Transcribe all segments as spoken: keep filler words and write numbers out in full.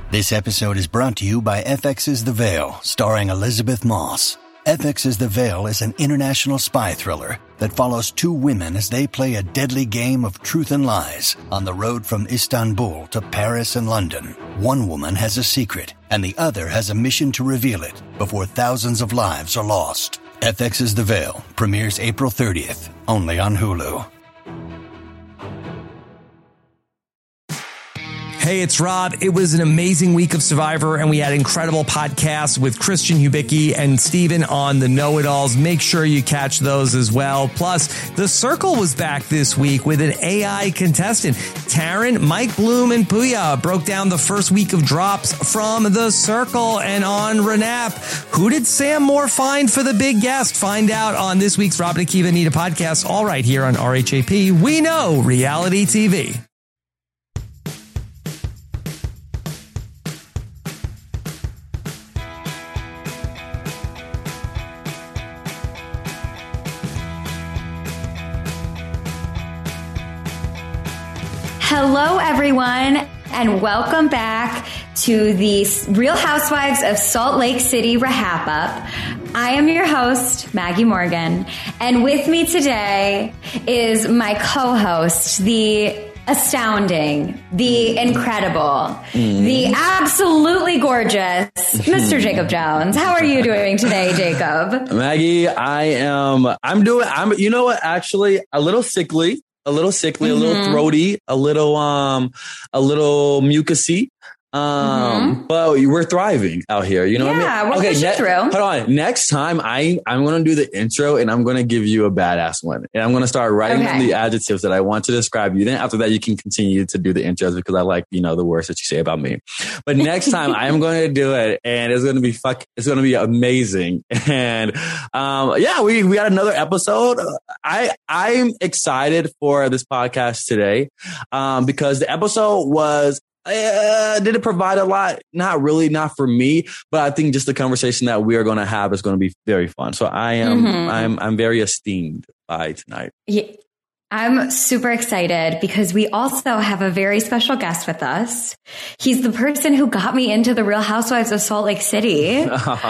This episode is brought to you by F X's The Veil, starring Elizabeth Moss. F X's The Veil is an international spy thriller that follows two women as they play a deadly game of truth and lies on the road from Istanbul to Paris and London. One woman has a secret, and the other has a mission to reveal it before thousands of lives are lost. F X's The Veil premieres April thirtieth, only on Hulu. Hey, it's Rob. It was an amazing week of Survivor, and we had incredible podcasts with Christian Hubicki and Steven on the Know-It-Alls. Make sure you catch those as well. Plus, The Circle was back this week with an A I contestant. Taryn, Mike Bloom, and Puya broke down the first week of drops from The Circle. And on Renap, who did Sam Moore find for the big guest? Find out on this week's Rob and Akiva Anita podcast, all right here on R H A P. We know reality T V. Hello, everyone, and welcome back to the Real Housewives of Salt Lake City Rahap Up. I am your host, Maggie Morgan, and with me today is my co-host, the astounding, the incredible, mm. the absolutely gorgeous Mister Jacob Jones. How are you doing today, Jacob? Maggie, I am, I'm doing, I'm, you know what, actually, a little sickly. A little sickly, mm-hmm. a little throaty, a little, um, a little mucusy. Um, mm-hmm. But we're thriving out here. You know yeah, what I mean? Okay, ne- through. Hold on. Next time I, I'm going to do the intro and I'm going to give you a badass one. And I'm going to start writing okay. down the adjectives that I want to describe you. Then after that, you can continue to do the intros because I like, you know, the words that you say about me. But next time I'm going to do it and it's going to be fuck, it's going to be amazing. And, um, yeah, we, we had another episode. I, I'm excited for this podcast today, um, because the episode was, Uh, did it provide a lot? Not really, not for me, but I think just the conversation that we are going to have is going to be very fun. So I am, mm-hmm. I'm, I'm very esteemed by tonight. Yeah. I'm super excited because we also have a very special guest with us. He's the person who got me into the Real Housewives of Salt Lake City.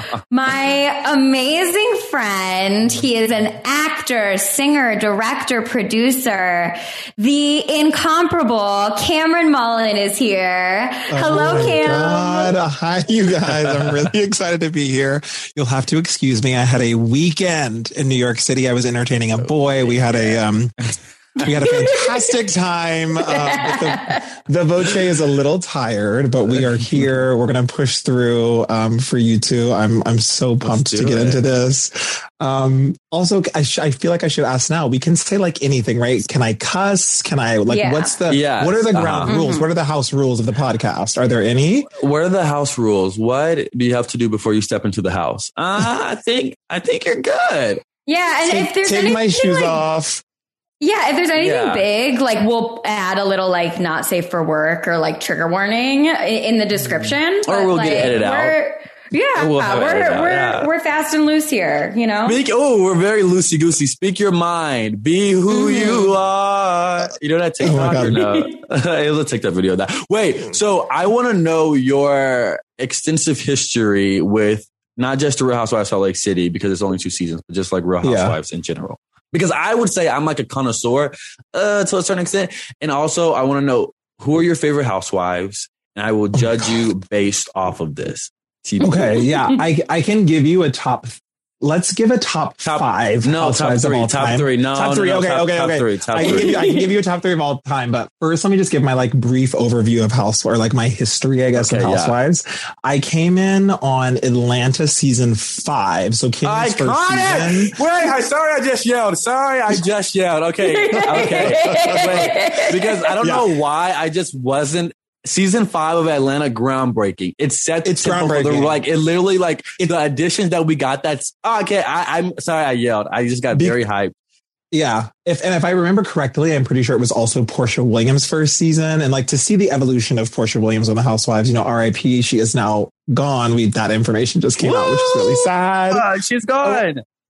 My amazing friend. He is an actor, singer, director, producer. The incomparable Cameron Mullen is here. Oh Hello, Cam. God. Hi, you guys. I'm really excited to be here. You'll have to excuse me. I had a weekend in New York City. I was entertaining a boy. We had a, um, We had a fantastic time. Um, the, the Voce is a little tired, but we are here. We're going to push through um, for you two. I'm I'm so pumped to get it. into this. Um, also, I, sh- I feel like I should ask now. We can say like anything, right? Can I cuss? Can I like? Yeah. What's the? Yes. What are the ground uh-huh. rules? Mm-hmm. What are the house rules of the podcast? Are there any? What are the house rules? What do you have to do before you step into the house? Uh, I think I think you're good. Yeah, and take, if there's take my shoes like- off. Yeah, if there's anything yeah. big, like we'll add a little like not safe for work or like trigger warning in the description. Or we'll like, get it edited out. Yeah, we'll we're we're out, we're, yeah. we're fast and loose here, you know. Speak, oh, we're very loosey goosey. Speak your mind. Be who mm-hmm. you are. You know that TikTok oh or no? It was a TikTok video of that. Wait, so I want to know your extensive history with not just the Real Housewives of Salt Lake City because it's only two seasons, but just like Real Housewives yeah. in general. Because I would say I'm like a connoisseur uh, to a certain extent. And also, I want to know who are your favorite housewives? And I will judge oh, you based off of this. T V. Okay, yeah. I I can give you a top. Let's give a top, top five. No, top three. Top time. three. No, top three. No, okay, top, okay, top okay. Three, top I, can three. give you, I can give you a top three of all time. But first, let me just give my like brief overview of House or like my history, I guess, okay, of Housewives. Yeah. I came in on Atlanta season five. So Kim's first season. Wait, I, sorry, I just yelled. Sorry, I just yelled. Okay, okay. Wait, because I don't yeah. know why I just wasn't. Season five of Atlanta, groundbreaking. It set it's groundbreaking. Like it literally, like it, the additions that we got. That's oh, okay. I, I'm sorry, I yelled. I just got Be- very hyped. Yeah, if and if I remember correctly, I'm pretty sure it was also Portia Williams' first season, and like to see the evolution of Portia Williams on the Housewives. You know, R I P She is now gone. We that information just came Woo! out, which is really sad. Uh, she's gone.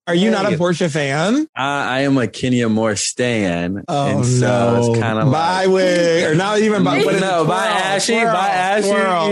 Are you not a Portia fan? I, I am a Kenya Moore stan. Oh, and so no. It's kind of by like, way, or not even by way. No, by Ashy, twirl, by Ashy. twirl. You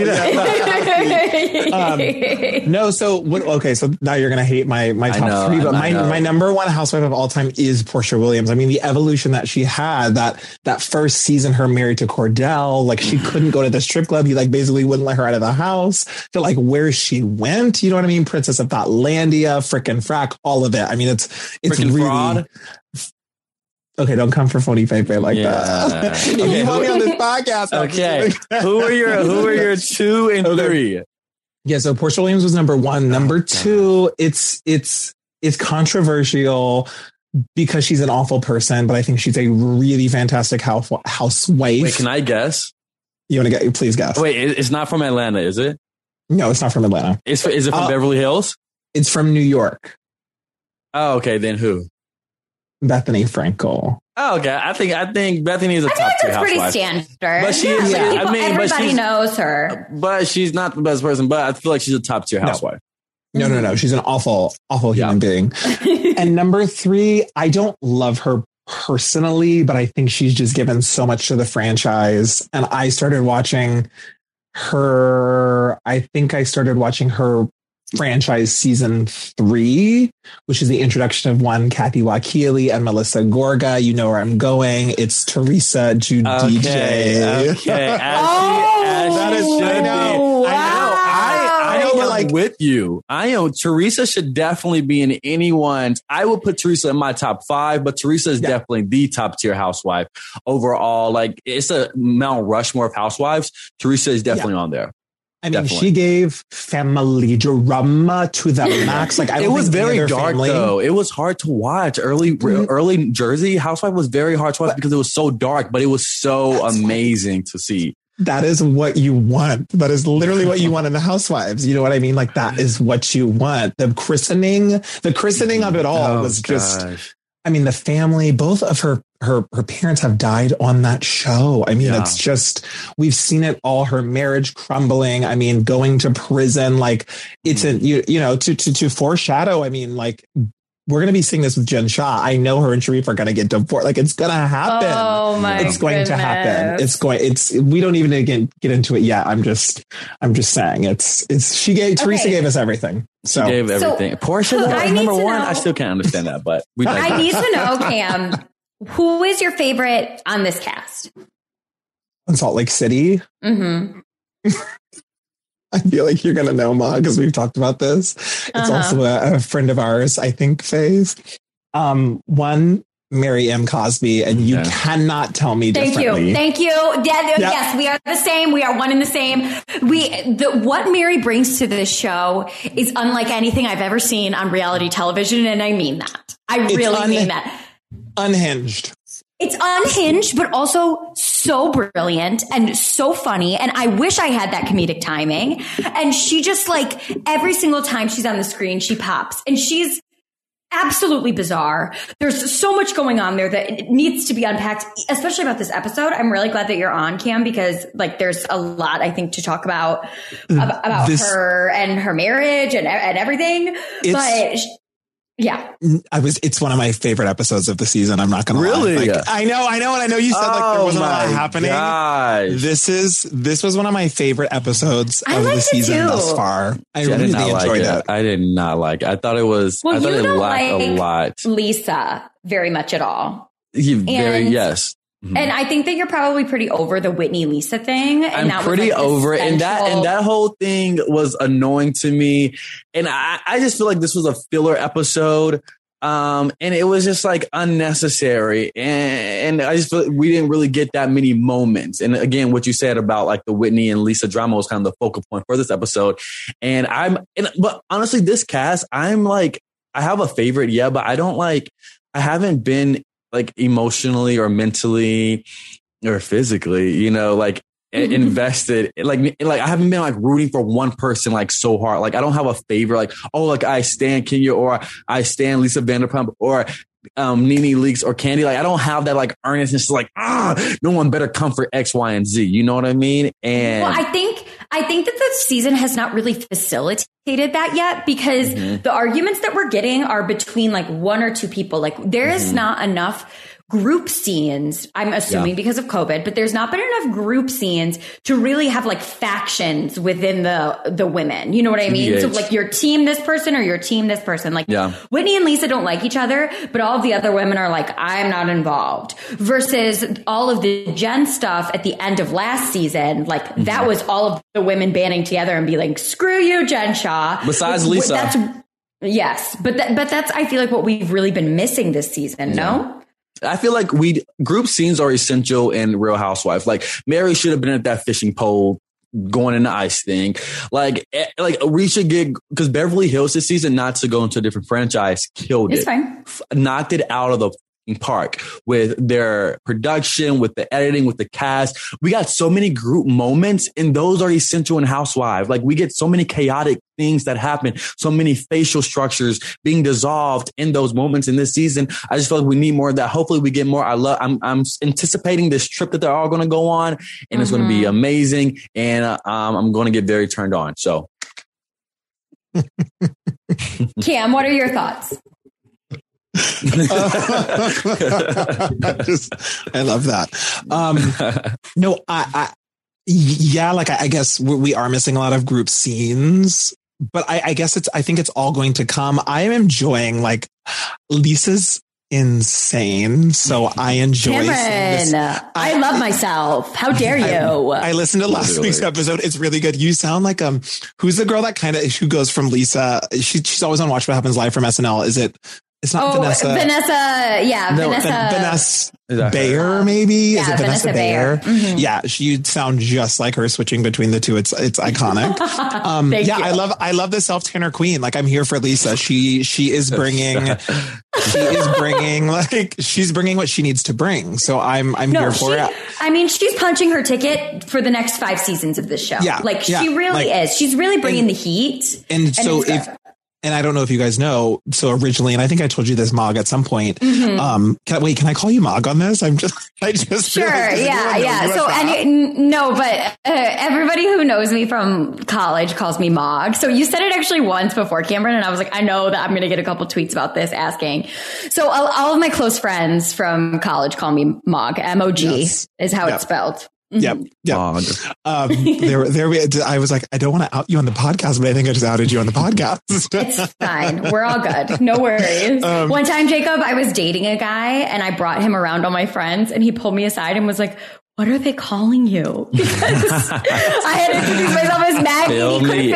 know? um, no, so what, okay, so now you're gonna hate my my top know, three, but I my know. my number one housewife of all time is Portia Williams. I mean, the evolution that she had, that that first season, her married to Cordell, like she couldn't go to the strip club. He like basically wouldn't let her out of the house. To like where she went, you know what I mean? Princess of Thotlandia, frickin' frack, all of it. I mean, it's it's Frickin' really. fraud. Okay, don't come for phony Pepe like Yeah. that. If Okay, you want who- me on this podcast, I'll Okay, just do it. who are your who are your two and Okay. three? Yeah, so Portia Williams was number one. Number two, it's it's it's controversial because she's an awful person, but I think she's a really fantastic house, housewife. Wait, can I guess? You want to get? Please guess. Wait, it- it's not from Atlanta, is it? No, it's not from Atlanta. Is is it from Uh, Beverly Hills? It's from New York. Oh, okay. Then who? Bethany Frankel. Oh, okay. I think I think Bethany is a I feel top like two that's pretty housewife. standard. But she yeah, is- like yeah, people, I mean, but everybody she's- knows her. But she's not the best person. But I feel like she's a top tier No. housewife. No, no, no. She's an awful, awful Yeah. human being. And number three, I don't love her personally, but I think she's just given so much to the franchise. And I started watching her, I think I started watching her franchise season three, which is the introduction of one Kathy Wakili and Melissa Gorga. You know where I'm going. It's Teresa Giudice. Okay. Okay. As Oh, she, as that she is- should I know. be. Wow. I, I, I know, but am like- with you. I am. Teresa should definitely be in anyone's. I would put Teresa in my top five, but Teresa is Yeah. definitely the top tier housewife overall. Like it's a Mount Rushmore of housewives. Teresa is definitely on there. I mean, Definitely. she gave family drama to the max. Like I It don't was think any very other dark family- though. It was hard to watch. Early, Mhm. early Jersey Housewife was very hard to watch because it was so dark, but it was so That's why- amazing to see. That is what you want. That is literally what you want in the housewives. You know what I mean? Like that is what you want. The christening, the christening of it all Oh, was just, gosh. I mean, the family, both of her, her, her parents have died on that show. I mean, Yeah. it's just, we've seen it all, her marriage crumbling. I mean, going to prison, like it's a, you, you know, to, to, to foreshadow. I mean, like we're going to be seeing this with Jen Shah. I know her and Sharif are going to get divorced. Like it's going to happen. Oh my It's going to happen. goodness. It's going. It's. We don't even get get into it yet. I'm just. I'm just saying. It's. It's. She gave. Teresa Okay. gave us everything. So She gave So, everything. Portia so was I need number to one. know- I still can't understand that, but we. I need to know, Cam, who is your favorite on this cast? in Salt Lake City, Mm-hmm. I feel like you're gonna know, Ma, because we've talked about this. It's Uh-huh. also a, a friend of ours, I think. Faith. Um. One. Mary M. Cosby, and you Okay. cannot tell me Thank differently. you. Thank you. Yeah, Yep. Yes, we are the same. We are one and the same. We the what Mary brings to this show is unlike anything I've ever seen on reality television, and I mean that. I It's really un- mean that. Unhinged. It's unhinged, but also so brilliant and so funny. And I wish I had that comedic timing. And she just like every single time she's on the screen, she pops and she's absolutely bizarre. There's so much going on there that it needs to be unpacked, especially about this episode. I'm really glad that you're on, Cam, because like there's a lot I think to talk about about, about This- her and her marriage and and everything. It's- But yeah. I was. It's one of my favorite episodes of the season. I'm not gonna Really? lie. Like, I know. I know. And I know you said like there Oh wasn't a lot my happening. gosh. This is this was one of my favorite episodes I of the liked it season too. thus far. I See, I really did not like enjoyed it. it. I did not like it. I thought it was. Well, I thought you it don't lacked a like lot. Lisa very much at all. You very And- yes. Mhm. And I think that you're probably pretty over the Whitney Lisa thing. And I'm that was, pretty like, the over it. And that central- and that whole thing was annoying to me. And I, I just feel like this was a filler episode. Um, and it was just like unnecessary. And, and I just feel like we didn't really get that many moments. And again, what you said about like the Whitney and Lisa drama was kind of the focal point for this episode. And I'm, and, but honestly, this cast, I'm like, I have a favorite. Yeah, but I don't like, I haven't been like emotionally or mentally or physically, you know, like mm-hmm. invested. Like, like I haven't been like rooting for one person like so hard. Like I don't have a favorite. Like, oh, like I stan Kenya or I stan Lisa Vanderpump or um, Nene Leakes or Candy. Like I don't have that like earnestness. Like ah, no one better come for X, Y, and Z. You know what I mean? And well, I think I think that the season has not really facilitated that yet because mm-hmm. the arguments that we're getting are between like one or two people. Like there is mm-hmm. not enough group scenes, I'm assuming yeah. because of COVID, but there's not been enough group scenes to really have like factions within the the women. You know what I mean? T B H. So like your team this person or your team this person. Like yeah. Whitney and Lisa don't like each other, but all of the other women are like, I'm not involved. Versus all of the Jen stuff at the end of last season, like mm-hmm. that was all of the women banding together and be like, screw you, Jen Shah. Besides Lisa. That's, yes, but that, but that's I feel like what we've really been missing this season. Yeah. No. I feel like we group scenes are essential in Real Housewives. Like Mary should have been at that fishing pole going in the ice thing. Like, like we should get, because Beverly Hills this season, not to go into a different franchise, killed it's it. Fine. Knocked it out of the park with their production, with the editing, with the cast. We got so many group moments and those are essential in Housewives. Like we get so many chaotic things that happen, so many facial structures being dissolved in those moments in this season. I just feel like we need more of that. Hopefully we get more. I love, I'm, I'm anticipating this trip that they're all going to go on and mm-hmm. it's going to be amazing. And uh, um, I'm going to get very turned on. So. Cam, what are your thoughts? I, just, I love that. Um, no, I, I, yeah, like I, I guess we, we are missing a lot of group scenes, but I, I guess it's, I think it's all going to come. I am enjoying like Lisa's insane. So I enjoy Cameron, I, I love myself. How dare you? I, I listened to last week's episode. It's really good. You sound like, um, who's the girl that kind of, who goes from Lisa? She, she's always on Watch What Happens Live from S N L. Is it, It's not oh, Vanessa. Vanessa, yeah, no, Vanessa. Vanessa Bayer, maybe? Yeah, Is it Vanessa, Vanessa Bayer? Bayer. Mm-hmm. Yeah, she sound just like her switching between the two. It's it's iconic. Um, yeah, you. I love I love the self-tanner queen. Like I'm here for Lisa. She she is bringing she is bringing like she's bringing what she needs to bring. So I'm I'm no, here for she, it. I mean, she's punching her ticket for the next five seasons of this show. Yeah, like yeah, she really like, is. She's really bringing and, the heat. And, and so if. And I don't know if you guys know. So originally, and I think I told you this, Mog, at some point. Mm-hmm. Um, can I, wait, can I call you Mog on this? I'm just, I just sure, yeah, yeah. So any, no, but uh, everybody who knows me from college calls me Mog. So you said it actually once before, Cameron, and I was like, I know that I'm going to get a couple tweets about this asking. So all, all of my close friends from college call me Mog. M O G yes. is how yep. it's spelled. Yep. Yep. Um, there, there. We, I was like, I don't want to out you on the podcast, but I think I just outed you on the podcast. It's fine. We're all good. No worries. Um, One time, Jacob, I was dating a guy and I brought him around all my friends and he pulled me aside and was like, what are they calling you? Because I had introduced myself as Maggie. He couldn't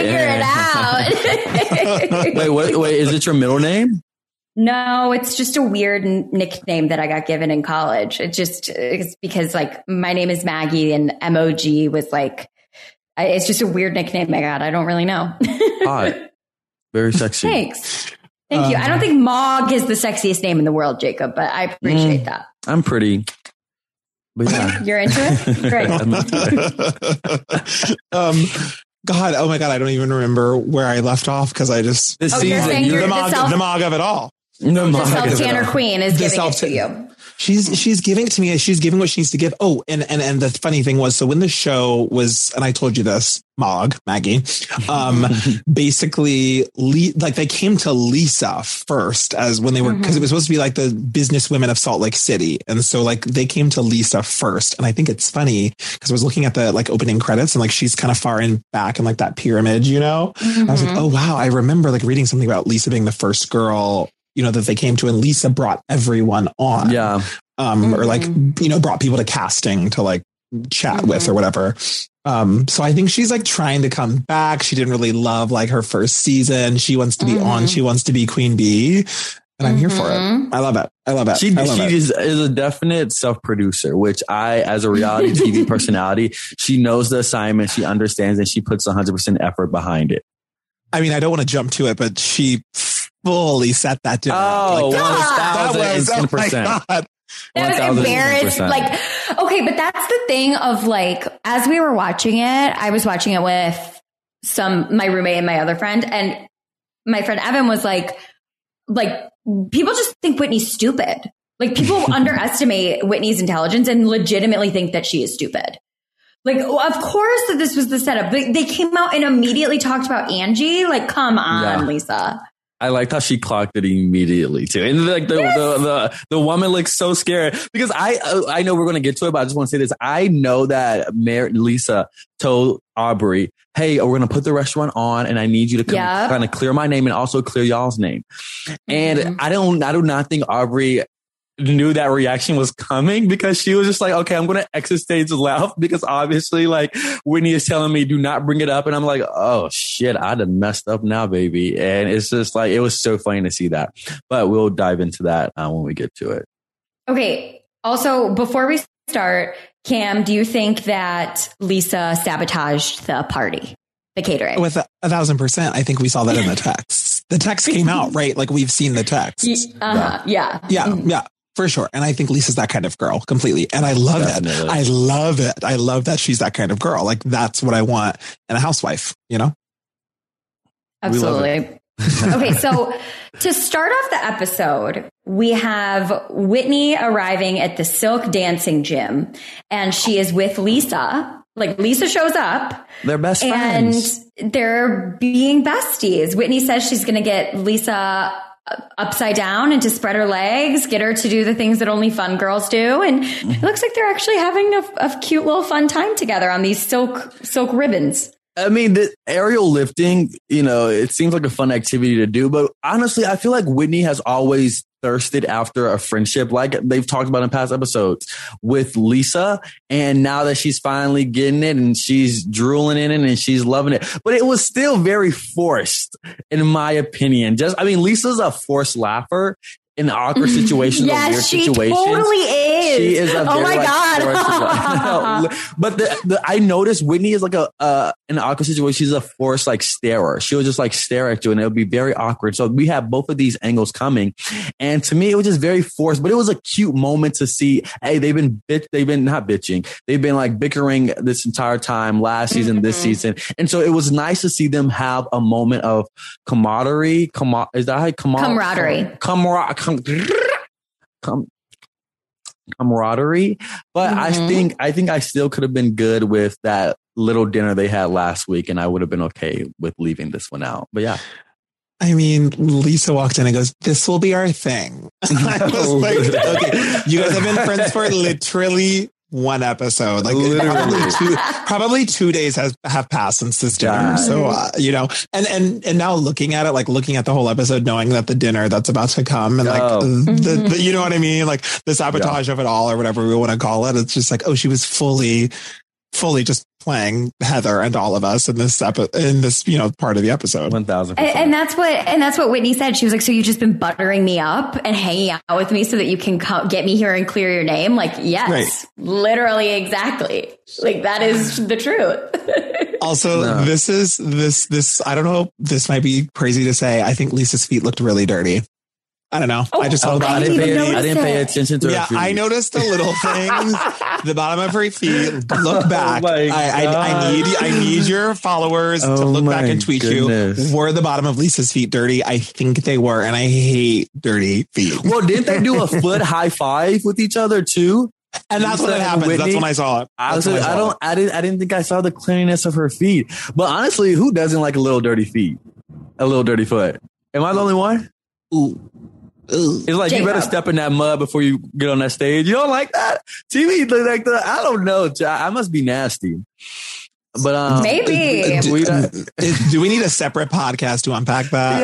figure it out. wait, wait, wait. Is it your middle name? No, it's just a weird nickname that I got given in college. It just, it's because like my name is Maggie and M O G was like, it's just a weird nickname I got. I don't really know. Hot. Very sexy. Thanks. Thank um, you. I don't think Mog is the sexiest name in the world, Jacob, but I appreciate mm, that. I'm pretty. But yeah. You're into it? Great. um, God, oh my God, I don't even remember where I left off because I just... This oh, season, you're the, Mog, the, self- the Mog of it all. No, the self-tanner queen is the giving self- it to you. She's she's giving it to me. She's giving what she needs to give. Oh, and and and the funny thing was, so when the show was, and I told you this, Mog, Maggie, um, basically, le- like they came to Lisa first as when they were, because mm-hmm. it was supposed to be like the business women of Salt Lake City, and so like they came to Lisa first. And I think it's funny because I was looking at the like opening credits and like she's kind of far in back in like that pyramid, you know. Mm-hmm. I was like, oh wow, I remember like reading something about Lisa being the first girl, you know, that they came to, and Lisa brought everyone on. Yeah. Um, mm-hmm. Or like, you know, brought people to casting to like chat mm-hmm. with or whatever. Um, so I think she's like trying to come back. She didn't really love like her first season. She wants to be mm-hmm. on. She wants to be Queen Bee. And I'm mm-hmm. here for it. I love it. I love it. She, love she it. Is, is a definite self-producer, which I, as a reality T V personality, she knows the assignment. She understands and she puts one hundred percent effort behind it. I mean, I don't want to jump to it, but she fully set that dinner. Oh, like, that, that was, one thousand percent. Oh my God. I was embarrassed. Like, okay, but that's the thing of like, as we were watching it, I was watching it with some, my roommate and my other friend, and my friend Evan was like, like, people just think Whitney's stupid. Like, people underestimate Whitney's intelligence and legitimately think that she is stupid. Like, of course that this was the setup. They, they came out and immediately talked about Angie. Like, come on, yeah. Lisa. I liked how she clocked it immediately too, and like the yes. the, the the woman looks so scared because I I know we're going to get to it, but I just want to say this: I know that Mary, Lisa told Aubrey, "Hey, we're going to put the restaurant on, and I need you to come yep. kind of clear my name and also clear y'all's name." And mm-hmm. I don't, I do not think Aubrey knew that reaction was coming because she was just like, okay, I'm going to exit stage left because obviously like Whitney is telling me do not bring it up. And I'm like, oh shit, I done messed up now, baby. And it's just like, it was so funny to see that, but we'll dive into that uh, when we get to it. Okay. Also, before we start, Cam, do you think that Lisa sabotaged the party, the catering? With a, a thousand percent. I think we saw that in the text. The text came out, right? Like we've seen the text. Uh-huh. Yeah. Yeah. Yeah. yeah. For sure. And I think Lisa's that kind of girl completely. And I love Definitely. it. I love it. I love that she's that kind of girl. Like that's what I want in a housewife, you know? Absolutely. Okay. So to start off the episode, we have Whitney arriving at the Silk dancing gym and she is with Lisa. Like Lisa shows up. They're best friends. And they're being besties. Whitney says she's going to get Lisa upside down and to spread her legs, get her to do the things that only fun girls do. And it looks like they're actually having a, a cute little fun time together on these silk, silk ribbons. I mean, the aerial lifting, you know, it seems like a fun activity to do, but honestly, I feel like Whitney has always thirsted after a friendship like they've talked about in past episodes with Lisa. And now that she's finally getting it and she's drooling in it and she's loving it, but it was still very forced in my opinion. Just, I mean, Lisa's a forced laugher in awkward situations. Yes, or weird she situations. totally is. She is a oh very, my like, God. no, but the, the, I noticed Whitney is like a, uh, in an awkward situation. She's a forced like starer. She'll just like stare at you and it'll be very awkward. So we have both of these angles coming. And to me, it was just very forced, but it was a cute moment to see, hey, they've been bitch, they've been not bitching. They've been like bickering this entire time last season, mm-hmm. this season. And so it was nice to see them have a moment of camaraderie. Com- is that how camar- camaraderie? Camaraderie. Com- com- camaraderie, but mm-hmm. I think I think I still could have been good with that little dinner they had last week, and I would have been okay with leaving this one out. But yeah, I mean, Lisa walked in and goes, "This will be our thing." I was like, "Okay, you guys have been friends for literally one episode, like probably two, probably two days has have passed since this dinner." Yeah. So uh, you know, and and and now looking at it, like looking at the whole episode, knowing that the dinner that's about to come, and like oh. the, the, you know what I mean, like the sabotage yeah. of it all, or whatever we want to call it. It's just like, oh, she was fully, fully just playing Heather and all of us in this epi- in this you know part of the episode. One thousand. And, and that's what and that's what Whitney said. She was like, "So you've just been buttering me up and hanging out with me so that you can co- get me here and clear your name." Like, yes, right. Literally, exactly. Like that is the truth. Also, no. this is this this. I don't know. This might be crazy to say. I think Lisa's feet looked really dirty. I don't know. Oh, I just oh, I, didn't pay, I didn't pay attention to yeah, her feet. I noticed the little things, the bottom of her feet. Look back. Oh I, I, I need I need your followers oh to look back and tweet goodness. you. Were the bottom of Lisa's feet dirty? I think they were, and I hate dirty feet. Well, didn't they do a foot high five with each other too? And that's Lisa when it happened. Whitney? That's when I saw it. Honestly, I, I don't. I didn't. I didn't think I saw the cleanliness of her feet. But honestly, who doesn't like a little dirty feet? A little dirty foot. Am I the only one? Ooh. It's like Jacob. You better step in that mud before you get on that stage. You don't like that? T V like the I don't know. I must be nasty. But um, maybe do, we, uh, do we need a separate podcast to unpack that?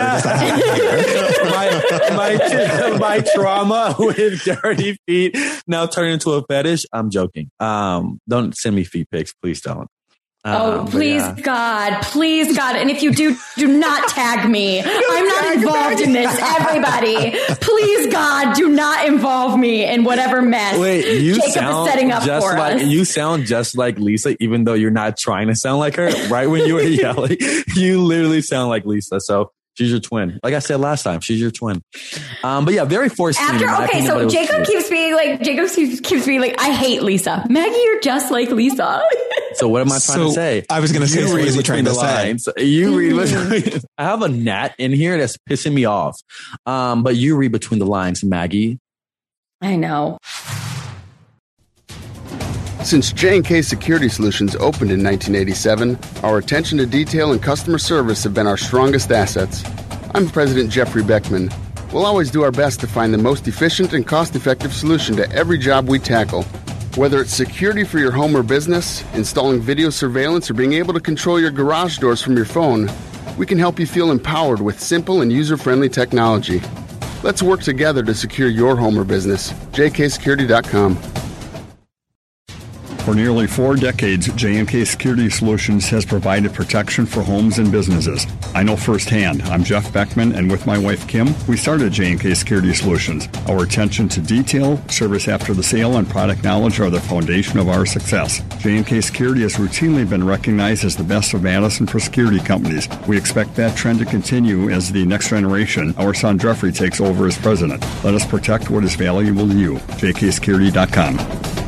Yeah. my, my my trauma with dirty feet now turned into a fetish. I'm joking. Um, don't send me feet pics, please don't. Oh, um, please, yeah. God, please, God. And if you do, do not tag me. I'm not involved in this. Everybody, please, God, do not involve me in whatever mess Wait, you Jacob sound is setting up just for like, us. You sound just like Lisa, even though you're not trying to sound like her. Right when you were yelling, you literally sound like Lisa. So She's your twin. Like I said last time, she's your twin. Um, but yeah, very forced. After, scene, okay, so Jacob keeps being like, Jacob keeps, keeps being like, I hate Lisa. Maggie, you're just like Lisa. So what am I trying so to say? I was going to say, you what read was he trying to lines. say? You read. I have a gnat in here that's pissing me off. Um, but you read between the lines, Maggie. I know. Since J and K Security Solutions opened in nineteen eighty-seven, our attention to detail and customer service have been our strongest assets. I'm President Jeffrey Beckman. We'll always do our best to find the most efficient and cost-effective solution to every job we tackle. Whether it's security for your home or business, installing video surveillance, or being able to control your garage doors from your phone, we can help you feel empowered with simple and user-friendly technology. Let's work together to secure your home or business. J K security dot com. For nearly four decades, J and K Security Solutions has provided protection for homes and businesses. I know firsthand. I'm Jeff Beckman, and with my wife, Kim, we started J and K Security Solutions. Our attention to detail, service after the sale, and product knowledge are the foundation of our success. J and K Security has routinely been recognized as the best of Madison for security companies. We expect that trend to continue as the next generation, our son Jeffrey, takes over as president. Let us protect what is valuable to you. J K security dot com.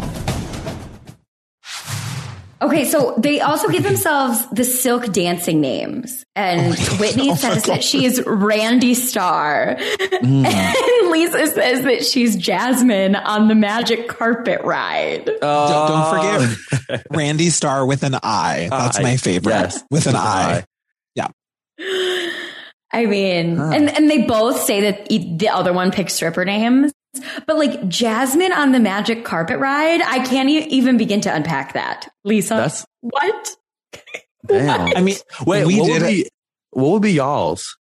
Okay, so they also give themselves the Silk dancing names. And oh Whitney oh says that she is Randy Starr. Mm. And Lisa says that she's Jasmine on the magic carpet ride. Uh, don't, don't forget Randy Starr with an I. That's I, my favorite. Yes, with an I. I. Yeah. I mean, huh. and, and they both say that the other one picks stripper names. But like Jasmine on the magic carpet ride, I can't e- even begin to unpack that. Lisa, that's what? Damn. What? I mean, wait, we what did would be what would be y'all's?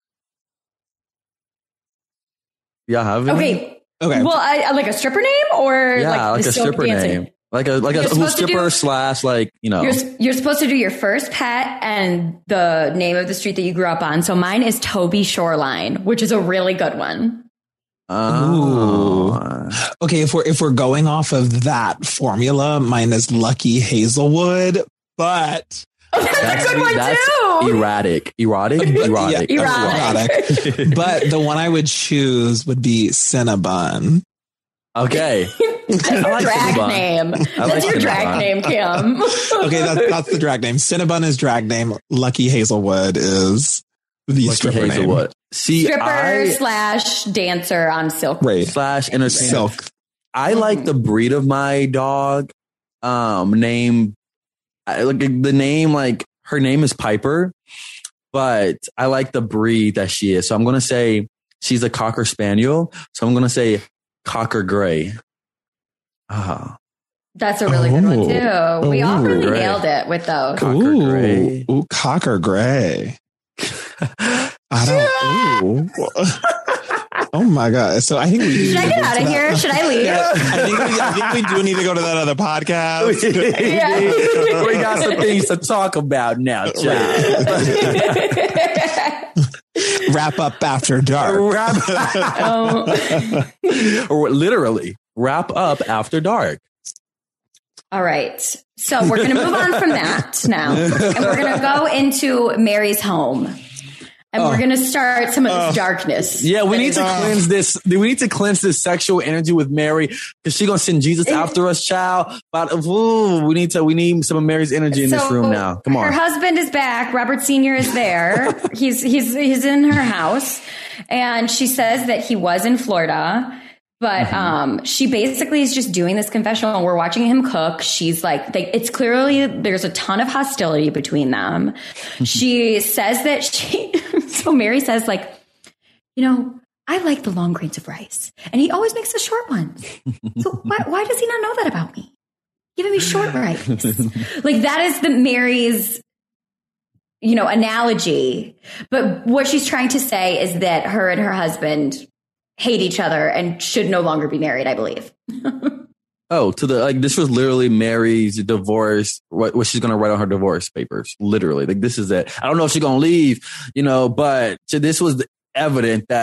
Yeah, have any? Okay, okay. Well, I, like a stripper name or yeah, like, like the a stripper dancing? name, like a like you're a who's stripper do, slash like you know. You're, you're supposed to do your first pet and the name of the street that you grew up on. So mine is Toby Shoreline, which is a really good one. Oh. Okay, if we're if we're going off of that formula, mine is Lucky Hazelwood, but oh, that's, that's a good one that's too. Erratic, erotic, erotic, yeah, erotic. erotic. But the one I would choose would be Cinnabon. Okay, that's your like drag Cinnabon. Name. That's like your Cinnabon. Drag name, Kim. Okay, that's that's the drag name. Cinnabon is drag name. Lucky Hazelwood is the Lucky stripper Hazelwood. Name. See, stripper I, slash dancer on Silk right. slash entertainer. Silk. I mm-hmm. like the breed of my dog. Um, name, I, like the name, like her name is Piper, but I like the breed that she is. So I'm gonna say she's a Cocker Spaniel. So I'm gonna say Cocker Gray. Ah, that's a really oh. good one too. We Ooh, all really Gray. Nailed it with those. Cocker Ooh. Gray. Ooh, Cocker Gray. I don't. Oh my god! So I think we should I get out of here? Should I leave? Yeah, I think we, I think we do need to go to that other podcast. Yeah. We got some things to talk about now. Wrap up after dark. Wrap oh. Or literally wrap up after dark. All right. So we're going to move on from that now, and we're going to go into Mary's home. And oh. we're going to start some of this oh. darkness. Yeah, we need to oh. cleanse this. We need to cleanse this sexual energy with Mary because she's going to send Jesus after us, child. But ooh, we need to. We need some of Mary's energy in so this room now. Come on. Her husband is back. Robert Senior is there. he's he's he's in her house, and she says that he was in Florida. But mm-hmm. um, she basically is just doing this confessional. We're watching him cook. She's like, they, it's clearly there's a ton of hostility between them. She says that she, so Mary says like, you know, I like the long grains of rice and he always makes the short ones. So why, why does he not know that about me? Giving me short rice. Like that is the Mary's, you know, analogy. But what she's trying to say is that her and her husband hate each other and should no longer be married, I believe. Oh, to the like this was literally Mary's divorce, what, what she's going to write on her divorce papers. Literally, like this is it. I don't know if she's going to leave, you know, but so this was evident that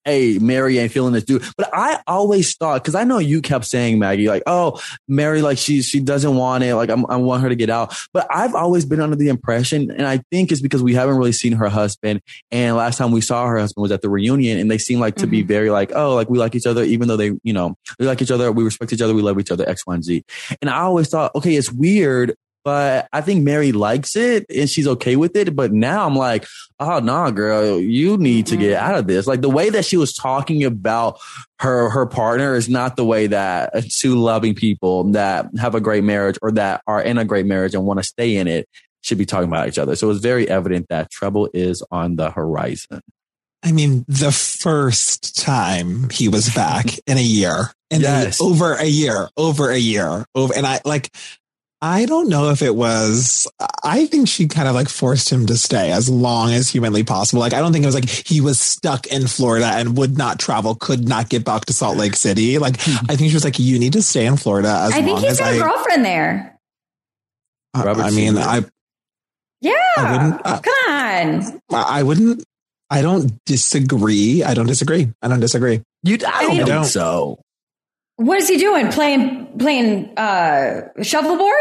hey, Mary ain't feeling this dude. But I always thought, because I know you kept saying, Maggie, like, oh, Mary, like she she doesn't want it. Like I'm, I want her to get out. But I've always been under the impression, and I think it's because we haven't really seen her husband. And last time we saw her husband was at the reunion, and they seem like to mm-hmm. be very like, oh, like we like each other, even though they, you know, we like each other, we respect each other, we love each other, X, Y, and Z. And I always thought, okay, it's weird. But I think Mary likes it and she's okay with it. But now I'm like, oh, nah, girl, you need to get out of this. Like the way that she was talking about her her partner is not the way that two loving people that have a great marriage or that are in a great marriage and want to stay in it should be talking about each other. So it's very evident that trouble is on the horizon. I mean, the first time he was back in a year, and yes. over a year, over a year, over, and I like. I don't know if it was, I think she kind of like forced him to stay as long as humanly possible. Like, I don't think it was like he was stuck in Florida and would not travel, could not get back to Salt Lake City. Like, I think she was like, you need to stay in Florida as I long as I. think he's got a girlfriend there. Uh, I mean, I. Yeah. I wouldn't, uh, come on. I wouldn't, I don't disagree. I don't disagree. I don't disagree. You, I don't, I don't think so. What is he doing? Playing playing uh, shuffleboard?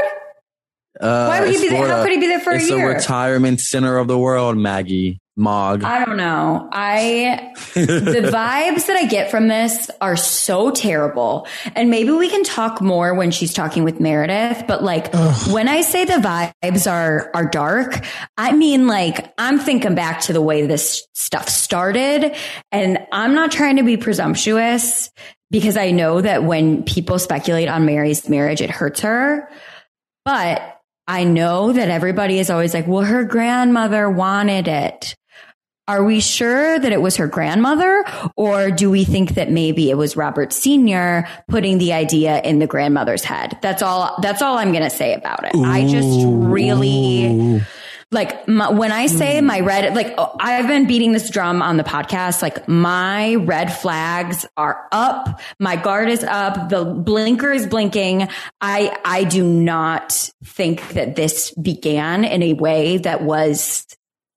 Uh, Why would he be there? How could he be there for a year? It's a retirement center of the world, Maggie. Mog. I don't know. I the vibes that I get from this are so terrible. And maybe we can talk more when she's talking with Meredith. But like Ugh. when I say the vibes are are dark, I mean like I'm thinking back to the way this stuff started. And I'm not trying to be presumptuous because I know that when people speculate on Mary's marriage, it hurts her. But I know that everybody is always like, well, her grandmother wanted it. Are we sure that it was her grandmother, or do we think that maybe it was Robert Senior putting the idea in the grandmother's head? That's all, that's all I'm going to say about it. Ooh. I just really like my, when I say my red, like oh, I've been beating this drum on the podcast. Like my red flags are up. My guard is up. The blinker is blinking. I, I do not think that this began in a way that was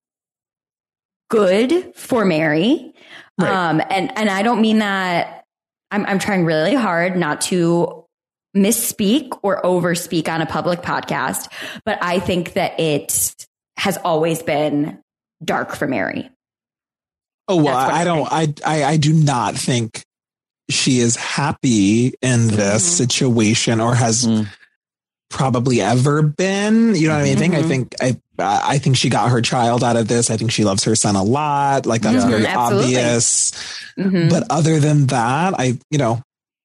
good for Mary. Right. Um, and, and I don't mean that I'm, I'm trying really hard not to misspeak or overspeak on a public podcast, but I think that it has always been dark for Mary. Oh, well, I, I don't, I, I, I do not think she is happy in this mm-hmm. situation or has mm. probably ever been, you know what mm-hmm. I mean? I think, I think, I, I think she got her child out of this. I think she loves her son a lot. Like that's yeah. very Absolutely. obvious. Mm-hmm. But other than that, I, you know,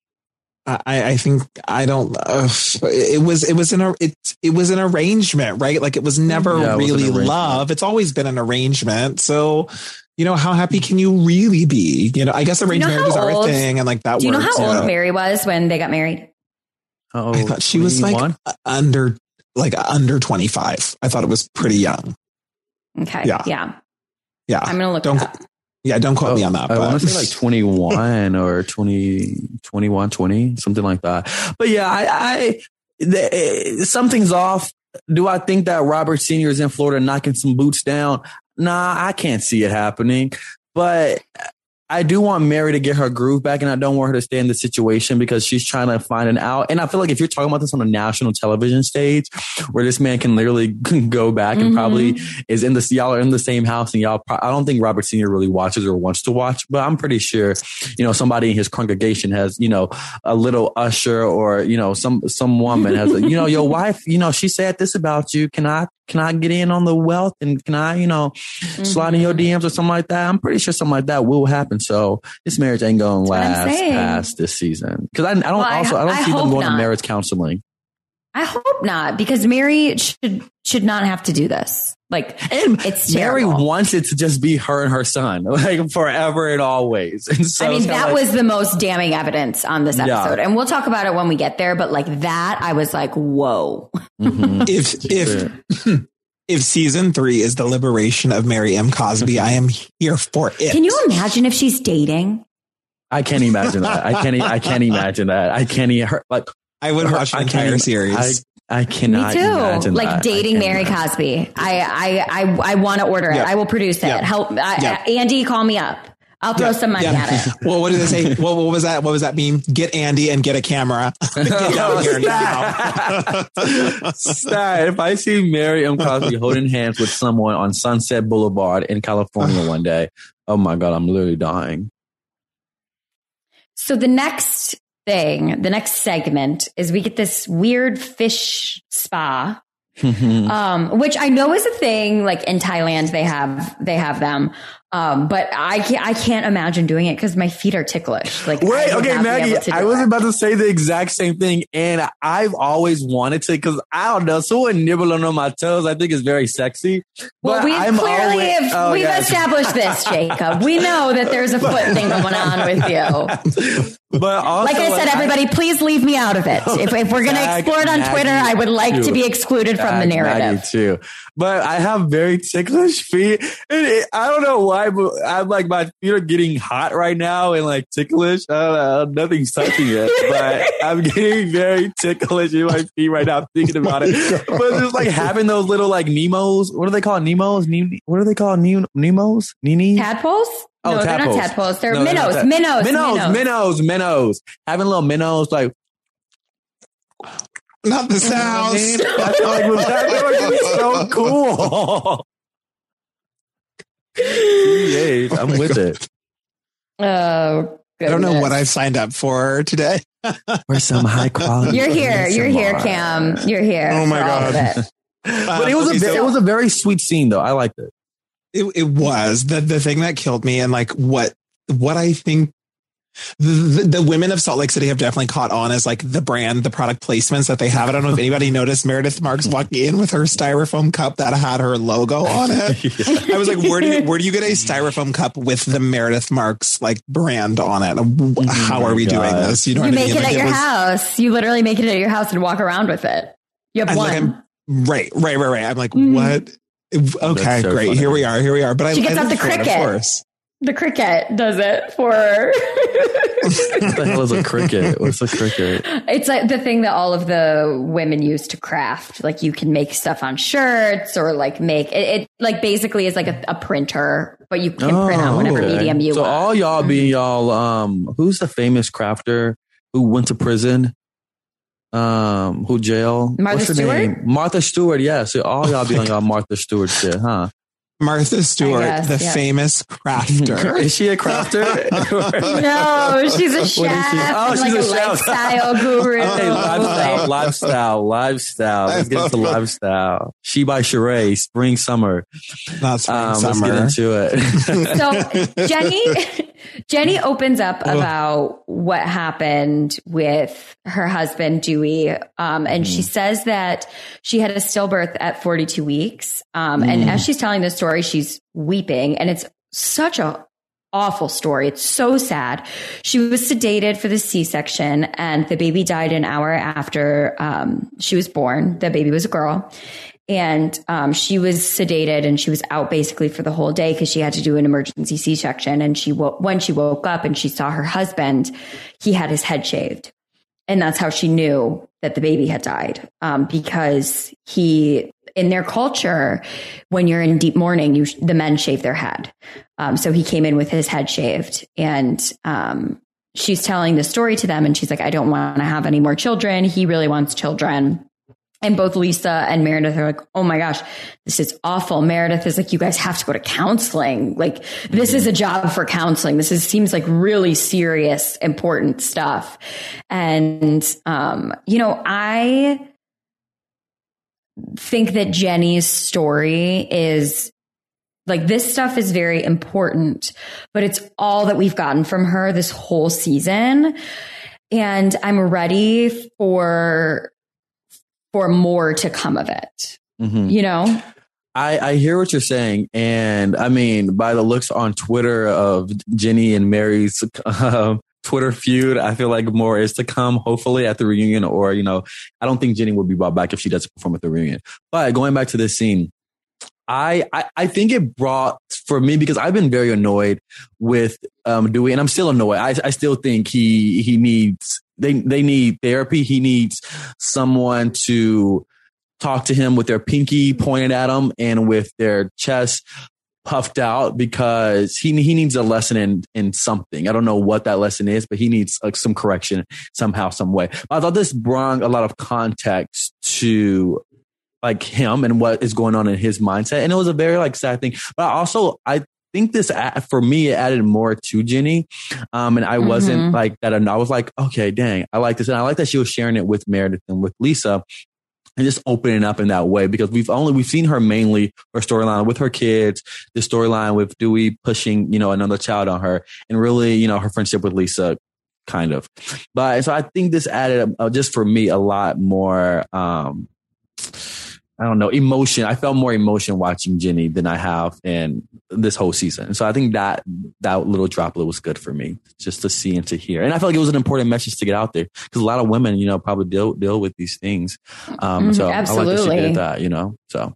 I, I think I don't, uh, it was, it was an, it, it was an arrangement, right? Like it was never yeah, really it love. It's always been an arrangement. So, you know, how happy can you really be? You know, I guess arranged you know marriages are a thing and like that Do you works. know how yeah. old Mary was when they got married? Oh, I thought she was like under like under twenty-five. I thought it was pretty young. Okay. Yeah. Yeah. Yeah. I'm going to look don't, it up. Yeah. Don't quote oh, me on that. I but. want to say like twenty-one or twenty, twenty-one, twenty, something like that. But yeah, I, I the, something's off. Do I think that Robert Senior is in Florida knocking some boots down? Nah, I can't see it happening. But I do want Mary to get her groove back, and I don't want her to stay in the situation because she's trying to find an out. And I feel like if you're talking about this on a national television stage where this man can literally go back mm-hmm. and probably is in the, y'all are in the same house and y'all, pro- I don't think Robert Senior really watches or wants to watch, but I'm pretty sure, you know, somebody in his congregation has, you know, a little usher or, you know, some, some woman has, a, you know, your wife, you know, she said this about you. Can I, Can I get in on the wealth and can I, you know, mm-hmm. slide in your D Ms or something like that? I'm pretty sure something like that will happen. So this marriage ain't going to last past this season. Because I, I don't well, also, I don't I see them going not. to marriage counseling. I hope not, because Mary should should not have to do this. Like, and it's Mary terrible. wants it to just be her and her son, like forever and always. And so I mean, that like, was the most damning evidence on this episode, yeah. and we'll talk about it when we get there. But like that, I was like, whoa. Mm-hmm. if if. If season three is the liberation of Mary M. Cosby, I am here for it. Can you imagine if she's dating? I can't imagine that. I can't. I can't imagine that. I can't. Her, like I would watch the entire series. I, I cannot Me too. imagine like that. dating Mary imagine. Cosby. I I I, I want to order it. Yeah. I will produce it. Yeah. Help, I, yeah. Andy, call me up. I'll throw yeah, some money yeah. at it. Well, what did they say? What, what was that? What was that meme? Get Andy and get a camera. Get down here now. Stop. If I see Mary M. Cosby holding hands with someone on Sunset Boulevard in California one day, oh my God, I'm literally dying. So the next thing, the next segment is we get this weird fish spa. um, which I know is a thing. Like in Thailand, they have they have them, um, but I can't I can't imagine doing it because my feet are ticklish. Like, wait, okay, Maggie, I was it. about to say the exact same thing, and I've always wanted to because I don't know, someone nibbling on my toes, I think is very sexy. Well, but we've I'm clearly always, have, oh, we've yes. established this, Jacob. We know that there's a foot thing going on with you. But also, like I said, like, everybody, I, please leave me out of it. If, if we're going to explore it on Maggie Twitter, I would like too. to be excluded from the narrative. Maggie too. But I have very ticklish feet. And it, I don't know why, but I'm like, my feet are getting hot right now and like ticklish. I don't know, nothing's touching it, but I'm getting very ticklish in my feet right now thinking about it. But just like having those little like Nemos, what are they called? Nemos? Ne- what are they called? Ne- Nemos? Nini? Tadpoles? Oh, no, tadpoles. they're not tadpoles. They're No, they're minnows, not minnows, minnows, minnows, minnows, minnows. Having little minnows, like not the sounds. I feel like, I feel like it's so cool. Yay, I'm with it. Oh, I don't know what I've signed up for today. We're some high quality. You're here. You're here, Cam. You're here. Oh my God. It. But it was okay, a so- it was a very sweet scene though. I liked it. It, it was the the thing that killed me, and like what what I think the, the the women of Salt Lake City have definitely caught on as like the brand, the product placements that they have. I don't know if anybody noticed Meredith Marks walking in with her styrofoam cup that had her logo on it. I was like, where do you where do you get a styrofoam cup with the Meredith Marks like brand on it? How are we God. doing this? You know, You what I make mean? it Like, at your was, house. You literally make it at your house and walk around with it. You have I'm one. like, I'm- right, right, right, right. I'm like, Mm. what? Okay, so great. funny. Here we are. Here we are. But I, She gets I out live the for it, cricket. of course. The cricket does it for. What the hell is a cricket? What's a cricket? It's like the thing that all of the women use to craft. Like you can make stuff on shirts or like make it, it like basically is like a, a printer, but you can print out whatever okay. medium you so want. So all y'all be y'all. Um, who's the famous crafter who went to prison? Um, who jail? Martha What's her Stewart? name? Martha Stewart. Yeah. So all y'all be on y'all Martha Stewart shit, huh? Martha Stewart, guess, the yeah. famous crafter. Is she a crafter? No, she's a What is she? chef. Oh, and she's like a a, chef. lifestyle guru. Hey, lifestyle, lifestyle, lifestyle. Let's get into lifestyle. She by Sheree, spring, summer. Not spring, Um, summer. let's get into it. So Jenny, Jenny opens up about what happened with her husband Dewey, um, and she says that she had a stillbirth at forty-two weeks. Um, and as she's telling this story, she's weeping, and it's such a awful story. It's so sad. She was sedated for the C-section, and the baby died an hour after um, she was born. The baby was a girl. And um, she was sedated and she was out basically for the whole day because she had to do an emergency C-section. And she wo- when she woke up and she saw her husband, he had his head shaved. And that's how she knew that the baby had died, um, because he, in their culture, when you're in deep mourning, you, the men shave their head. Um, so he came in with his head shaved, and um, she's telling the story to them. And she's like, I don't want to have any more children. He really wants children. And both Lisa and Meredith are like, oh my gosh, this is awful. Meredith is like, you guys have to go to counseling. Like, this is a job for counseling. This is, seems like really serious, important stuff. And, um, you know, I think that Jenny's story is like, this stuff is very important, but it's all that we've gotten from her this whole season. And I'm ready for for more to come of it, Mm-hmm. you know? I, I hear what you're saying. And I mean, by the looks on Twitter of Jenny and Mary's uh, Twitter feud, I feel like more is to come, hopefully at the reunion, or, you know, I don't think Jenny will be brought back if she doesn't perform at the reunion. But going back to this scene, I, I, I think it brought, for me, because I've been very annoyed with um, Dewey, and I'm still annoyed. I, I still think he he needs, they they need therapy. He needs someone to talk to him with their pinky pointed at him and with their chest puffed out because he he needs a lesson in in something. I don't know what that lesson is, but he needs like some correction somehow, some way. I thought this brought a lot of context to like him and what is going on in his mindset, and it was a very like sad thing. But also, I think this for me it added more to Jenny, um, and I mm-hmm. wasn't like that. And I was like, okay, dang, I like this, and I like that she was sharing it with Meredith and with Lisa. And just opening up in that way, because we've only, we've seen her mainly her storyline with her kids, the storyline with Dewey pushing, you know, another child on her, and really, you know, her friendship with Lisa, kind of. But so I think this added uh, just for me a lot more, um, I don't know, emotion. I felt more emotion watching Jenny than I have in this whole season. And so I think that that little droplet was good for me, just to see and to hear. And I felt like it was an important message to get out there, because a lot of women, you know, probably deal deal with these things. Um, so Absolutely. I like that she did that, you know. So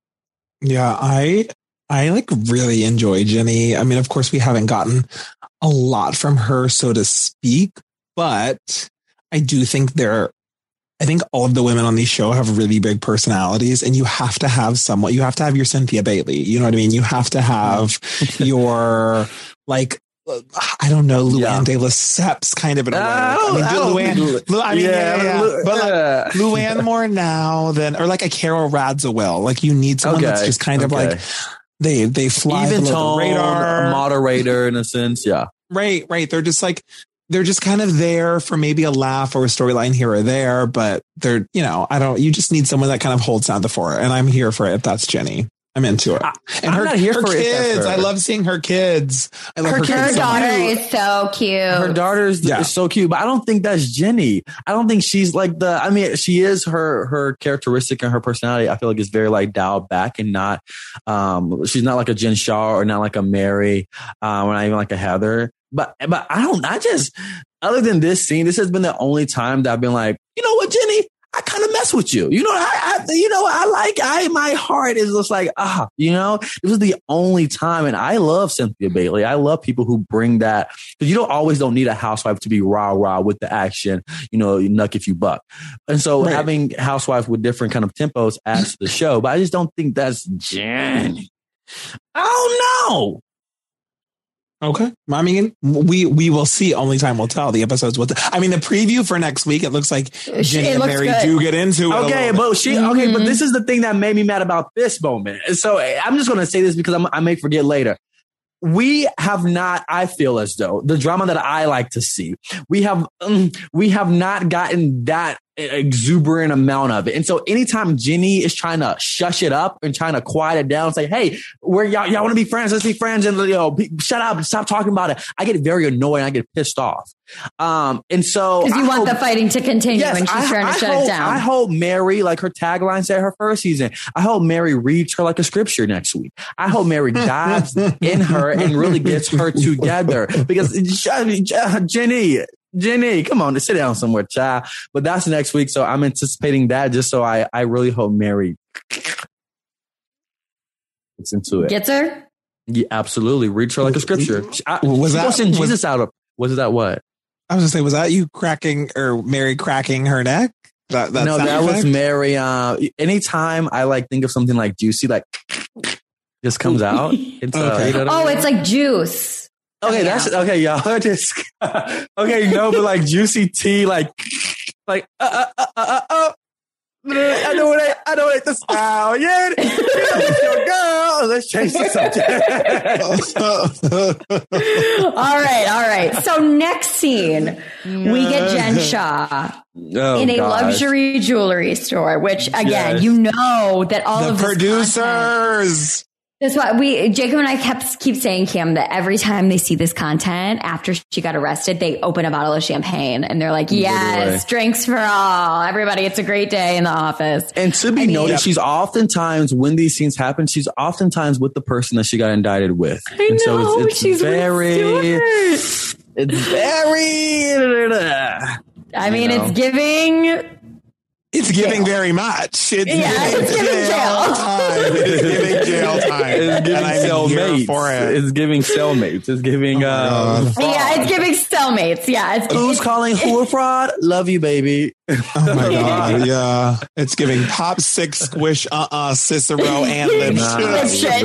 yeah, I I like really enjoy Jenny. I mean, of course, we haven't gotten a lot from her, so to speak, but I do think there. I think all of the women on the show have really big personalities, and you have to have someone, you have to have your Cynthia Bailey. You know what I mean? You have to have your, like, I don't know, Luann yeah. de Lesseps kind of. In a way. I mean, Luann, Lu, I mean, yeah, yeah, yeah. Lu, but like, Luann more now than, or like a Carol Radziwill. Like, you need someone okay. that's just kind okay. of like, they, they fly even below the radar. A moderator in a sense. Yeah. Right, right. They're just like, they're just kind of there for maybe a laugh or a storyline here or there, but they're, you know, I don't, you just need someone that kind of holds down the fort, and I'm here for it if that's Jenny. I'm into it. I, and I'm her, not here her for kids. I love seeing her kids. I love her, her, her kids daughter so is so cute. Her daughter is, yeah. is so cute, but I don't think that's Jenny. I don't think she's like the, I mean, she is her, her characteristic and her personality. I feel like it's very like dialed back and not, um, she's not like a Jen Shaw or not like a Mary, um, or not even like a Heather. But, but I don't, I just, other than this scene, this has been the only time that I've been like, you know what, Jenny? I kind of mess with you. You know, I, I, you know, I like, I, my heart is just like, ah, you know, this is the only time. And I love Cynthia Bailey. I love people who bring that, because you don't always don't need a housewife to be rah, rah with the action, you know, you nuck if you buck. And so right. having housewives with different kind of tempos adds to the show, but I just don't think that's Jenny. I don't know. Okay. I mean, we, we will see. Only time will tell. The episodes will. T- I mean, the preview for next week, it looks like Jenny and Mary good. do get into it. Okay, but she, mm-hmm. okay, but this is the thing that made me mad about this moment. So I'm just going to say this because I'm, I may forget later. We have not, I feel as though the drama that I like to see, we have, um, we have not gotten that exuberant amount of it. And so anytime Jenny is trying to shush it up and trying to quiet it down, say, hey, we're y'all, y'all want to be friends? Let's be friends. And, you know, shut up and stop talking about it. I get very annoyed and I get pissed off. Um, and so because you I want hope, the fighting to continue yes, and she's I, trying to I shut hope, it down. I hope Mary, like her tagline said her first season, I hope Mary reads her like a scripture next week. I hope Mary dives in her and really gets her together, because Jenny, Jenny, come on, sit down somewhere, child. But that's next week. So I'm anticipating that, just so I, I really hope Mary gets into it. Gets her? Yeah, absolutely. Read her like a scripture. I, was that send Jesus was, out of, was that what? I was going to say, was that you cracking or Mary cracking her neck? That, that no, that effect? was Mary. Uh, anytime I like think of something like juicy, like just comes out. It's, okay. uh, you know oh, I mean? It's like juice. Okay, that's okay, y'all. Just okay, no, but like juicy tea, like like uh uh uh uh. uh. I know what I, I know what the style. Yeah, you know it's your girl. Let's change the subject. all right, all right. So next scene, we get Jen Shaw oh, in a gosh. luxury jewelry store. Which again, yes. you know that all the of the producers. That's why we, Jacob and I kept keep saying, Kim, that every time they see this content after she got arrested, they open a bottle of champagne and they're like, yes, Literally. drinks for all. Everybody, it's a great day in the office. And to be I noted, mean, she's oftentimes, when these scenes happen, she's oftentimes with the person that she got indicted with. I and know, so it's, it's she's very, it's very, I mean, you know. it's giving... It's giving jail. very much. It's Yeah, giving, it's giving jail, jail. time. It's giving jail time. It's giving and I'm here cellmates. for it. It's giving cellmates. It's giving. Oh uh, Yeah, it's giving cellmates. Yeah, it's Who's calling who a fraud? Love you, baby. Oh my God. Yeah. It's giving pop, six, squish, uh uh, Cicero, and lipstick.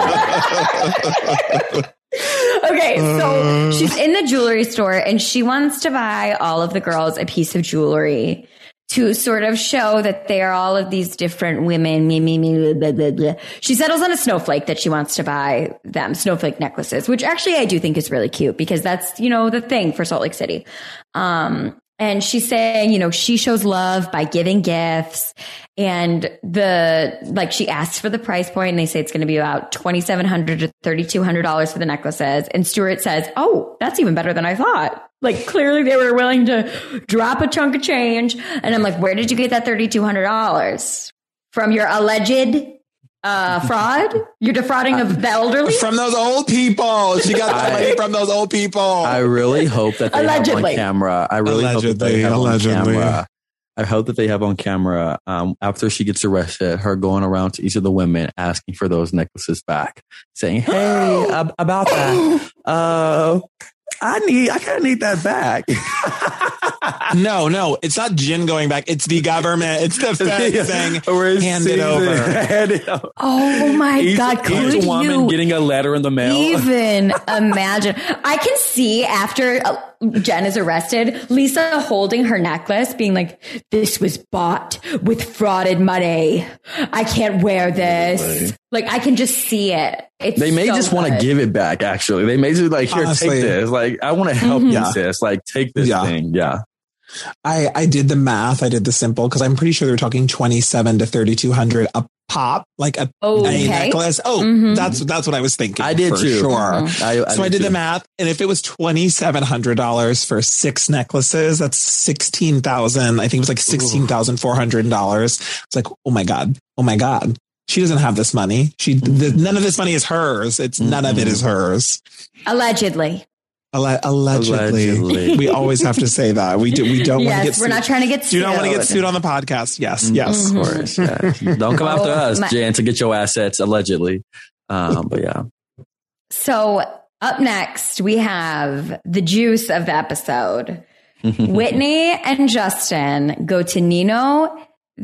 Lipstick. Okay, so she's in the jewelry store and she wants to buy all of the girls a piece of jewelry to sort of show that they are all of these different women. Me, me, me, blah, blah, blah. She settles on a snowflake that she wants to buy them, snowflake necklaces, which actually I do think is really cute because that's, you know, the thing for Salt Lake City. Um, And she's saying, you know, she shows love by giving gifts. And the, like, she asks for the price point and they say it's going to be about twenty-seven hundred dollars to thirty-two hundred dollars for the necklaces. And Stuart says, oh, that's even better than I thought. Like, clearly they were willing to drop a chunk of change. And I'm like, where did you get that thirty-two hundred dollars? From your alleged uh, fraud? You're defrauding of the elderly? From those old people. She got that money from those old people. I really hope that they Allegedly. have on camera. I really hope that they Allegedly, have allegedly. on camera. I hope that they have on camera um, after she gets arrested, her going around to each of the women asking for those necklaces back, saying, "Hey, ab- about that, uh, I need, I kind of need that back." No, no, it's not Jin going back. It's the government. It's the Fed saying, We're hand it seeing over. hand it over. Oh my Each, God. Could each woman you getting a letter in the mail. even imagine? I can see after uh, Jen is arrested, Lisa holding her necklace being like, this was bought with frauded money. I can't wear this. Really? Like, I can just see it. It's They may so just want to good. give it back, actually. They may just like, here, Honestly. take this. Like, I want to help Mhm. you, Yeah. sis. Like, take this Yeah. thing. Yeah. I, I did the math. I did the simple because I'm pretty sure they were talking twenty-seven to thirty-two hundred a pop, like a, Oh, a okay. necklace. Oh, Mhm. that's that's what I was thinking. I did for too. Sure. Mhm. I, I So I did too. the math, and if it was twenty-seven hundred dollars for six necklaces, that's sixteen thousand. I think it was like sixteen thousand four hundred dollars. It's like, oh my god, oh my god, she doesn't have this money. She th- none of this money is hers. It's none of it is hers. Allegedly. Alle- allegedly. Allegedly. We always have to say that. We do. We don't want to Yes, get. we're sued. not trying to get Do sued. not want to get sued on the podcast. Yes. Mm, Yes. Of course. Yeah. Don't come after Oh, us, my- Jan, to get your assets, allegedly. Um, but yeah. So up next, we have the juice of the episode. Whitney and Justin go to Nino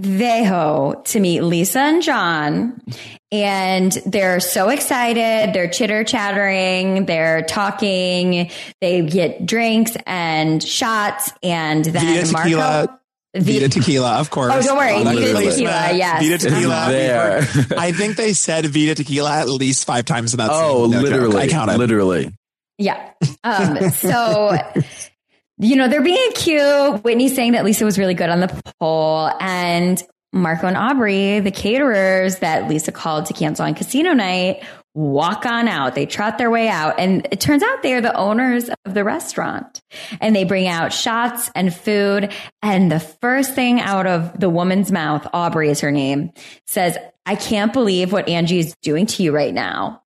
Vejo to meet Lisa and John. And they're so excited. They're chitter chattering. They're talking. They get drinks and shots. And then Vita Marco. tequila. Vita tequila, of course. Oh, don't worry. Product Vita placement. tequila, yes. Vita tequila. There. I think they said Vita tequila at least five times in that Oh, scene. No literally. joke. I counted. Literally. Yeah. Um, so, you know, they're being cute. Whitney's saying that Lisa was really good on the poll. And Marco and Aubrey, the caterers that Lisa called to cancel on casino night, walk on out. They trot their way out. And it turns out they're the owners of the restaurant. And they bring out shots and food. And the first thing out of the woman's mouth, Aubrey is her name, says, I can't believe what Angie is doing to you right now.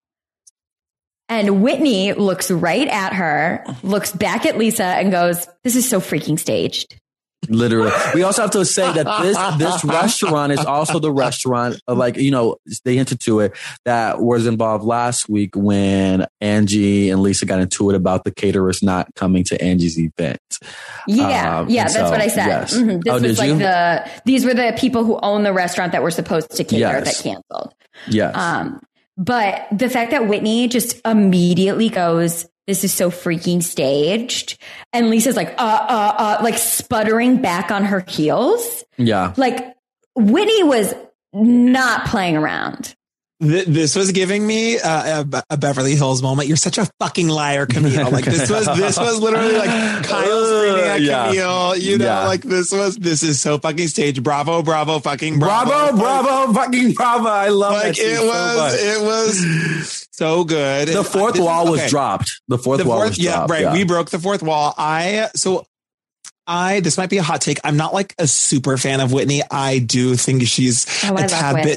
And Whitney looks right at her, looks back at Lisa and goes, this is so freaking staged. Literally. We also have to say that this this restaurant is also the restaurant of, like, you know, they hinted to it, that was involved last week when Angie and Lisa got into it about the caterers not coming to Angie's event. Yeah. Um, yeah. and That's so, what I said. yes. Mhm. This Oh, was did like you? the, these were the people who own the restaurant that were supposed to cater Yes. that canceled. Yes. Um, but the fact that Whitney just immediately goes, this is so freaking staged. And Lisa's like, uh, uh, uh, like sputtering back on her heels. yeah. Like Whitney was not playing around. Th- This was giving me uh, a, a Beverly Hills moment. You're such a fucking liar, Camille. Like this was, this was literally like Kyle screaming at Yeah. Camille. You know, Yeah. like this was, this is so fucking staged. Bravo, bravo, fucking bravo, Bravo, bravo, fucking bravo. I love Like that scene it so was, much. it was so good. The fourth This is- wall was okay. dropped. The fourth The wall fourth, was yeah, dropped. right. We broke the fourth wall. I so I this might be a hot take. I'm not like a super fan of Whitney. I do think she's Oh, I a love tad Whit. bit.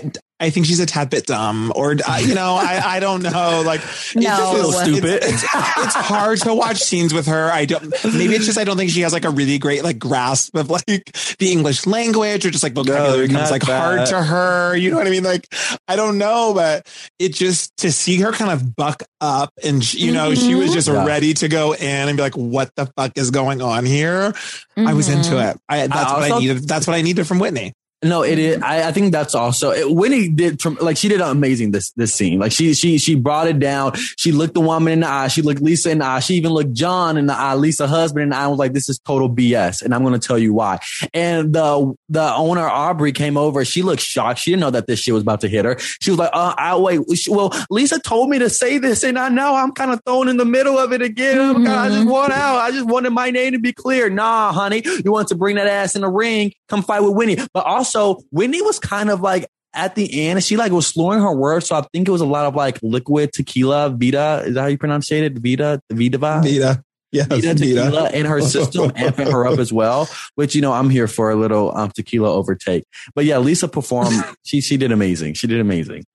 I think she's a tad bit dumb, or uh, you know, I, I don't know. Like, no, it's, stupid. It's, it's, it's hard to watch scenes with her. I don't. Maybe it's just I don't think she has like a really great like grasp of like the English language, or just like vocabulary no, comes like that. hard to her. You know what I mean? Like, I don't know, but it just to see her kind of buck up, and you know, mm-hmm. she was just yeah. ready to go in and be like, "What the fuck is going on here?" Mm-hmm. I was into it. I, that's I what also, I needed. That's what I needed from Whitney. No, it is. I, I think that's also it, Whitney did from like she did amazing this this scene. Like she she she brought it down. She looked the woman in the eye. She looked Lisa in the eye. She even looked John in the eye. Lisa husband in the eye. I was like, this is total B S, and I'm going to tell you why. And the the owner Aubrey came over. She looked shocked. She didn't know that this shit was about to hit her. She was like, uh, I wait. Well, Lisa told me to say this, and I know I'm kind of thrown in the middle of it again. Mm-hmm. I just want out. I just wanted my name to be clear. Nah, honey, you want to bring that ass in the ring? Come fight with Whitney. But also, Whitney was kind of like at the end, she like was slurring her words. So I think it was a lot of like liquid tequila, Vita. Is that how you pronounce it? Vita, Vita, Vita. Yes, Vita tequila in her system, amping her up as well, which, you know, I'm here for a little um, tequila overtake. But yeah, Lisa performed. she, she did amazing. She did amazing.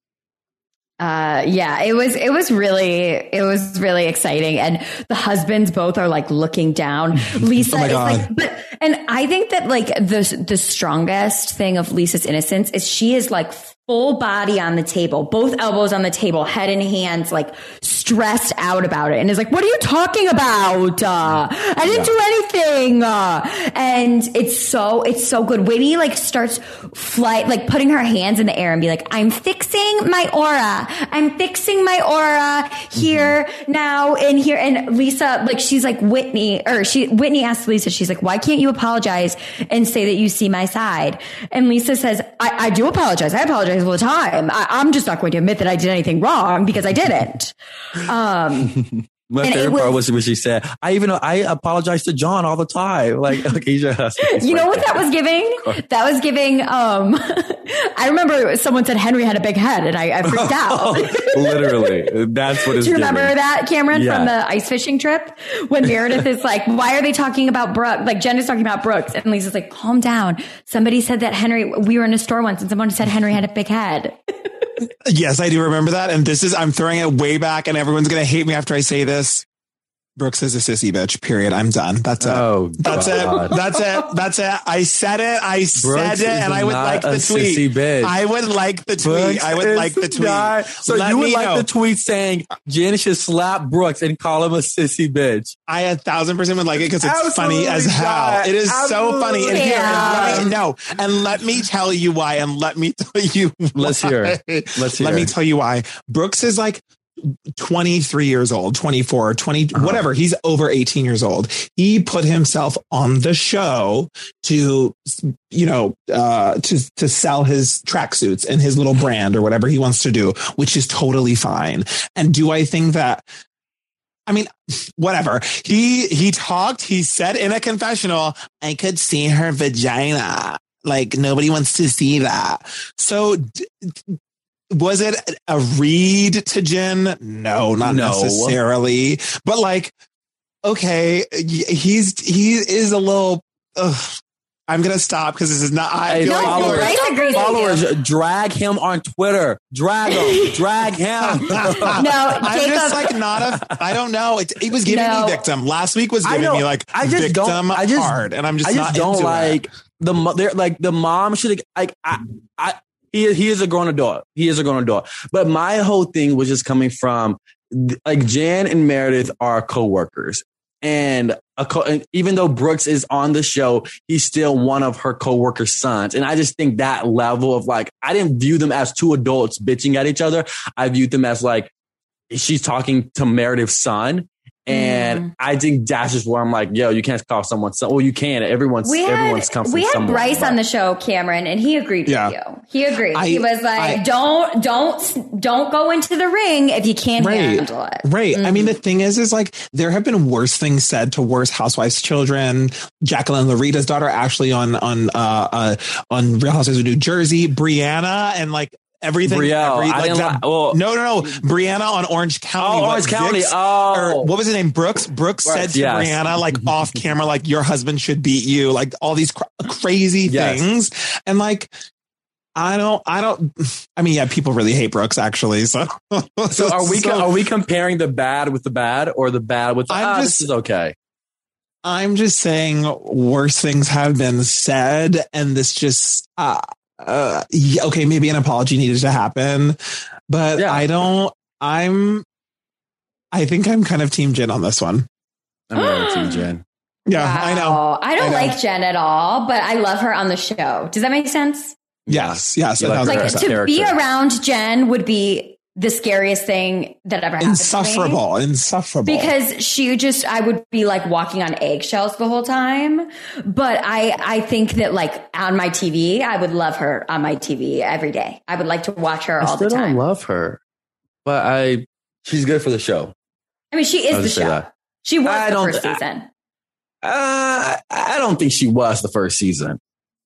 Uh, yeah, it was, it was really, it was really exciting. And the husbands both are like looking down. Lisa oh is like, but, and I think that like the, the strongest thing of Lisa's innocence is she is like full body on the table, both elbows on the table, head and hands, like stressed out about it. And is like, what are you talking about? Uh, I didn't yeah. do anything. Uh, and it's so, it's so good. Whitney like starts flight, like putting her hands in the air and be like, I'm fixing my aura. I'm fixing my aura here mm-hmm. now and here. And Lisa, like, she's like Whitney, or she, Whitney asked Lisa, she's like, why can't you apologize and say that you see my side? And Lisa says, I, I do apologize. I apologize all the time. I, I'm just not going to admit that I did anything wrong because I didn't. Um, My favorite was, part was when she said, I even know I apologize to John all the time. Like, like he's just, you know what that was giving? That was giving, um, I remember someone said Henry had a big head and I, I freaked out. Literally. That's what it's Do you remember giving. that, Cameron, yeah. from the ice fishing trip? When Meredith is like, why are they talking about Brooke? Like Jen is talking about Brooks and Lisa's like, calm down. Somebody said that Henry, we were in a store once and someone said Henry had a big head. Yes, I do remember that. And this is, I'm throwing it way back and everyone's going to hate me after I say this. Brooks is a sissy bitch, period. I'm done. That's it. Oh, That's God. it. That's it. That's it. I said it. I Brooks said it. And I would like the tweet. Bitch. I would like the tweet. Brooks I would like the tweet. Not. So Let you would like know. the tweet saying Jen should slap Brooks and call him a sissy bitch. I a thousand percent would like it because it's Absolutely funny as hell. not. It is Absolutely. so funny. And yeah. here, and let me, no. And let me tell you why. And let me tell you why. Let's hear. Let's hear. Let me tell you why. Brooks is like twenty-three years old, twenty-four, twenty, uh-huh. whatever. He's over eighteen years old. He put himself on the show to, you know, uh, to, to sell his tracksuits and his little brand or whatever he wants to do, which is totally fine. And do I think that, I mean, whatever. He, he talked, he said in a confessional, I could see her vagina. Like nobody wants to see that. So d- was it a read to Jen? No, not no. necessarily. But like, okay, he's he is a little. Ugh, I'm gonna stop because this is not. I hey, feel followers, like followers drag him on Twitter. Drag him. drag him. No, I'm Jacob. just like not a. I don't know. It, it was giving no. me victim. Last week was giving me like I just victim don't, I just, hard, and I'm just I just not don't into like it. the they're like the mom should like I I. He, he is a grown adult. He is a grown adult. But my whole thing was just coming from like Jan and Meredith are coworkers. And, a co- and even though Brooks is on the show, he's still one of her coworkers' sons. And I just think that level of like, I didn't view them as two adults bitching at each other. I viewed them as like, she's talking to Meredith's son. And mm. I think that's just where I'm like, yo, you can't call someone son. Well, you can. Everyone's we had, everyone's come from We had somewhere, Bryce but. on the show, Cameron, and he agreed yeah. with you. He agreed. I, he was like, I, don't, don't, don't go into the ring if you can't right, handle it. Right. Mm-hmm. I mean, the thing is, is like, there have been worse things said to worse housewives' children. Jacqueline Larita's daughter, Ashley on, on, uh, uh, on Real Housewives of New Jersey, Brianna, and like, Everything. Brielle, every, I like didn't that, li- well, no, no, no. Brianna on Orange County. Oh, Orange County. Vicks, oh, or what was his name? Brooks. Brooks Brooks said to yes. Brianna, like off camera, like your husband should beat you. Like all these cr- crazy yes. things. And like, I don't, I don't, I mean, yeah, people really hate Brooks actually. So, so are we, so, are we comparing the bad with the bad or the bad with the, ah, just, this is okay. I'm just saying worse things have been said. And this just, uh, uh, yeah, okay, maybe an apology needed to happen, but yeah. I don't, I'm, I think I'm kind of team Jen on this one. I'm really team Jen. Yeah, wow. I know. I don't I know. like Jen at all, but I love her on the show. Does that make sense? Yes, yes. Like to character. Be around Jen would be the scariest thing that ever happened. Insufferable, to me. insufferable. Because she just, I would be like walking on eggshells the whole time. But I, I think that like on my T V, I would love her on my T V every day. I would like to watch her I all the time. I don't love her, but I, she's good for the show. I mean, she is the show. She was I the first I, season. Uh, I don't think she was the first season.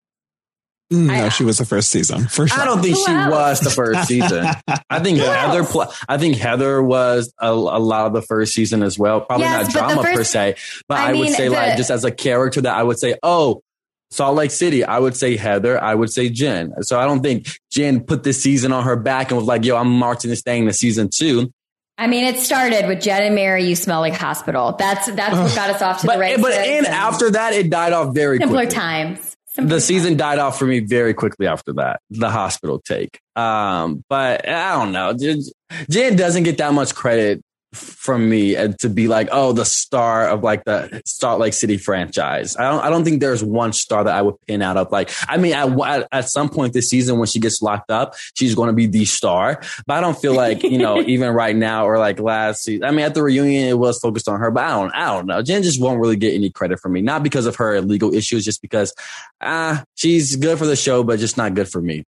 No, I, she was the first season. For sure. I don't think Who she else? was the first season. I think Who Heather. else? Pl- I think Heather was a, a lot of the first season as well. Probably yes, not drama first, per se, but I, I mean, would say the, like just as a character that I would say, oh, Salt Lake City. I would say Heather. I would say Jen. So I don't think Jen put this season on her back and was like, yo, I'm marching this thing to season two. I mean, it started with Jen and Mary, You Smell Like Hospital. That's that's what got us off to but, the races. But and after that, it died off very simpler quickly. times. Simpler the season times. died off for me very quickly after that, the hospital take. Um, but I don't know. Jen doesn't get that much credit from me to be like, oh, the star of like the Salt Lake City franchise. I don't, I don't think there's one star that I would pin out of like, I mean, at, at some point this season when she gets locked up, she's going to be the star, but I don't feel like, you know, even right now or like last season, I mean, at the reunion, it was focused on her, but I don't, I don't know. Jen just won't really get any credit from me, not because of her legal issues, just because, ah, uh, she's good for the show, but just not good for me.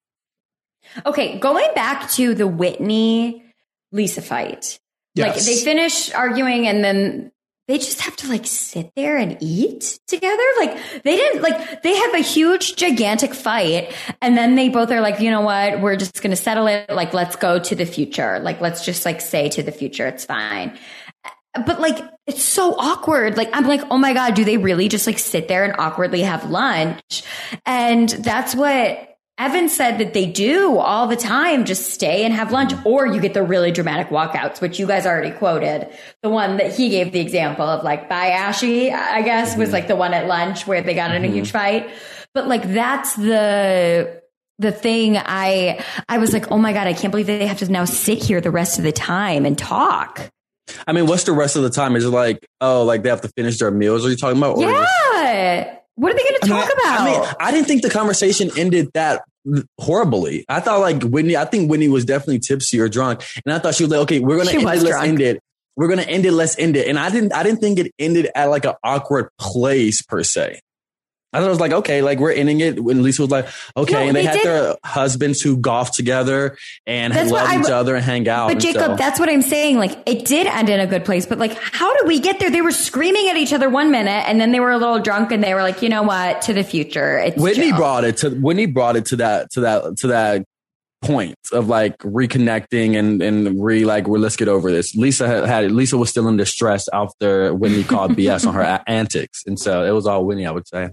Okay. Going back to the Whitney Lisa fight. Yes. Like they finish arguing and then they just have to like sit there and eat together. Like they didn't like, they have a huge, gigantic fight. And then they both are like, you know what? We're just going to settle it. Like, let's go to the future. Like, let's just like say to the future. It's fine. But like, it's so awkward. Like, I'm like, oh my God, do they really just like sit there and awkwardly have lunch? And that's what Evan said that they do all the time, just stay and have lunch, or you get the really dramatic walkouts, which you guys already quoted. The one that he gave the example of like, bye Ashy, I guess, mm-hmm. was like the one at lunch where they got in a huge fight. But like, that's the, the thing I, I was like, oh my God, I can't believe they have to now sit here the rest of the time and talk. I mean, what's the rest of the time? Is it like, oh, like they have to finish their meals? Are you talking about? Or yeah. Just- What are they going to talk I mean, about? I mean, I didn't think the conversation ended that horribly. I thought like Whitney, I think Whitney was definitely tipsy or drunk. And I thought she was like, okay, we're going to end it. Let's drunk. end it. We're going to end it. Let's end it. And I didn't, I didn't think it ended at like an awkward place per se. I thought it was like, okay, like we're ending it when Lisa was like, okay. No, and they, they had did. their husbands who golf together and love each other and hang out. But Jacob, so. that's what I'm saying. Like it did end in a good place, but like, how did we get there? They were screaming at each other one minute and then they were a little drunk and they were like, you know what, to the future. It's Whitney chill. brought it to, Whitney brought it to that, to that, to that point of like reconnecting and, and re like, well, let's get over this. Lisa had, had Lisa was still in distress after Whitney called B S on her a- antics. And so it was all Whitney, I would say.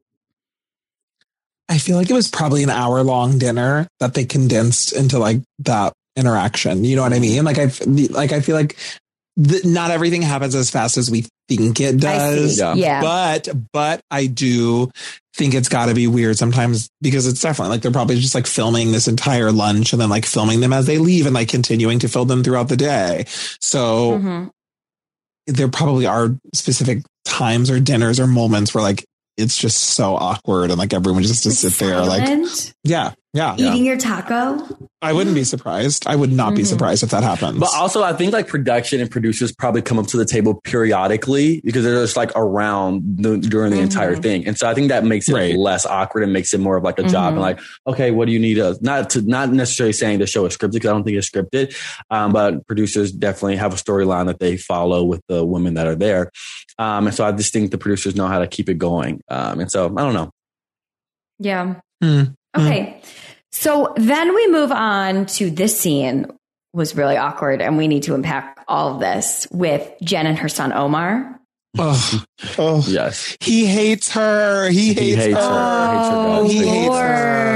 I feel like it was probably an hour long dinner that they condensed into like that interaction. You know what I mean? Like I like I feel like the, not everything happens as fast as we think it does. Yeah. yeah. But but I do think it's got to be weird sometimes because it's definitely like they're probably just like filming this entire lunch and then like filming them as they leave and like continuing to film them throughout the day. So mm-hmm. there probably are specific times or dinners or moments where like it's just so awkward and like everyone just has to sit there like yeah yeah eating yeah. your taco. I wouldn't be surprised. I would not mm-hmm. be surprised if that happens. But also I think like production and producers probably come up to the table periodically because they're just like around the, during the mm-hmm. entire thing. And so I think that makes it right. less awkward and makes it more of like a mm-hmm. job and like, okay, what do you need us? Not to not necessarily saying the show is scripted because I don't think it's scripted. Um, but producers definitely have a storyline that they follow with the women that are there. Um, and so I just think the producers know how to keep it going. Um, and so I don't know. Yeah. Mm-hmm. Okay. So then we move on to this scene was really awkward and we need to unpack all of this with Jen and her son, Omar. Oh, oh. Yes. He hates her. He hates, he hates her. her. Oh, he hates Lord. her.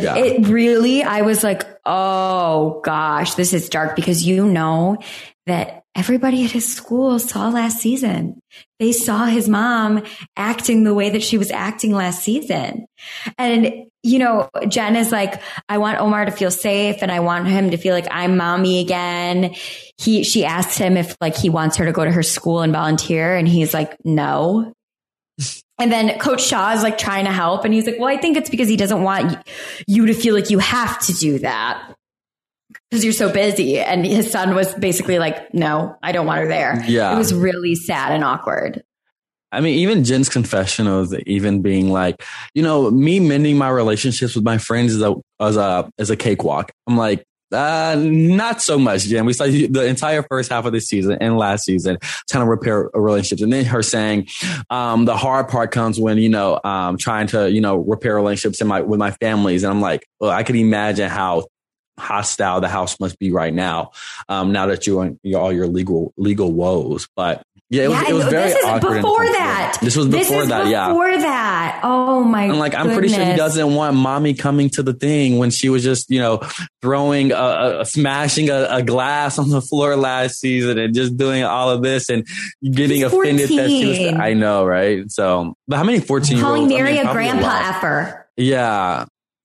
it, Yeah. it really, I was like, oh gosh, this is dark, because you know that everybody at his school saw last season. They saw his mom acting the way that she was acting last season. And, you know, Jen is like, I want Omar to feel safe, and I want him to feel like I'm mommy again. He, she asked him if like he wants her to go to her school and volunteer. And he's like, no. And then Coach Shaw is like trying to help. And he's like, well, I think it's because he doesn't want you to feel like you have to do that because you're so busy. And his son was basically like, no, I don't want her there. Yeah. It was really sad and awkward. I mean, even Jen's confessionals, even being like, you know, me mending my relationships with my friends is a, as a, as a cakewalk. I'm like, uh, not so much, Jen. We saw the entire first half of this season and last season trying to repair relationships. And then her saying, um, the hard part comes when, you know, um, trying to, you know, repair relationships in my, with my families. And I'm like, well, I can imagine how hostile the house must be right now. Um, now that you're on you're all your legal, legal woes, but yeah, it was, yeah, it was very this is awkward. Before that. This was this before is that. Yeah. Before that. Oh my god. I'm like, I'm pretty sure he doesn't want mommy coming to the thing when she was just, you know, throwing, a, a smashing a, a glass on the floor last season and just doing all of this and getting He's offended that she was, fourteen. I know, right? So, but how many fourteen year olds? Calling Mary I mean, a probably grandpa lot. effer. Yeah.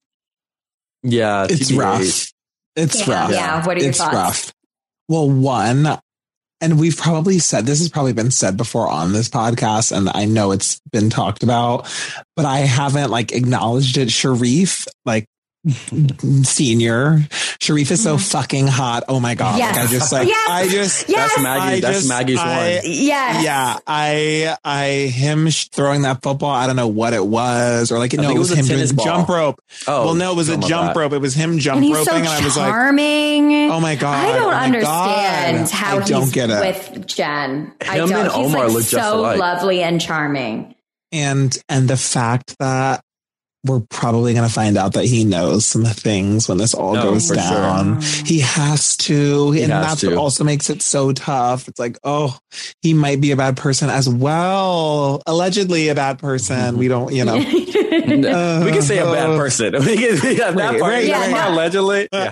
Yeah. It's T B H. rough. It's Yeah, rough. yeah. What are your it's thoughts? rough. Well, one, and we've probably said, this has probably been said before on this podcast, and I know it's been talked about, but I haven't like acknowledged it. Sharif, like senior, Sharif is so fucking hot. Oh my God. Yes. Like, I just like, Yes. I just, Yes. That's Maggie. I That's just- Maggie's I- one. Yes. yeah, I, I, him sh- throwing that football, I don't know what it was, or like, I no, think it it was, was a him doing tennis ball. jump rope. Oh, well, no, it was a something jump like that. rope. It was him jump And he's roping, so and I was like, charming. oh my God. I don't oh my understand God. how I don't he's get it. with Jen. I Him don't. and He's Omar like look just so alike. lovely and charming. And and the fact that we're probably going to find out that he knows some things when this all No, goes for down. He has to. He and has that's to. what also makes it so tough. It's like, oh, he might be a bad person as well. Allegedly a bad person. Mm-hmm. We don't, you know. No, we can say a bad Uh, person. We can, yeah, that right, part, right, that right. part allegedly. Yeah.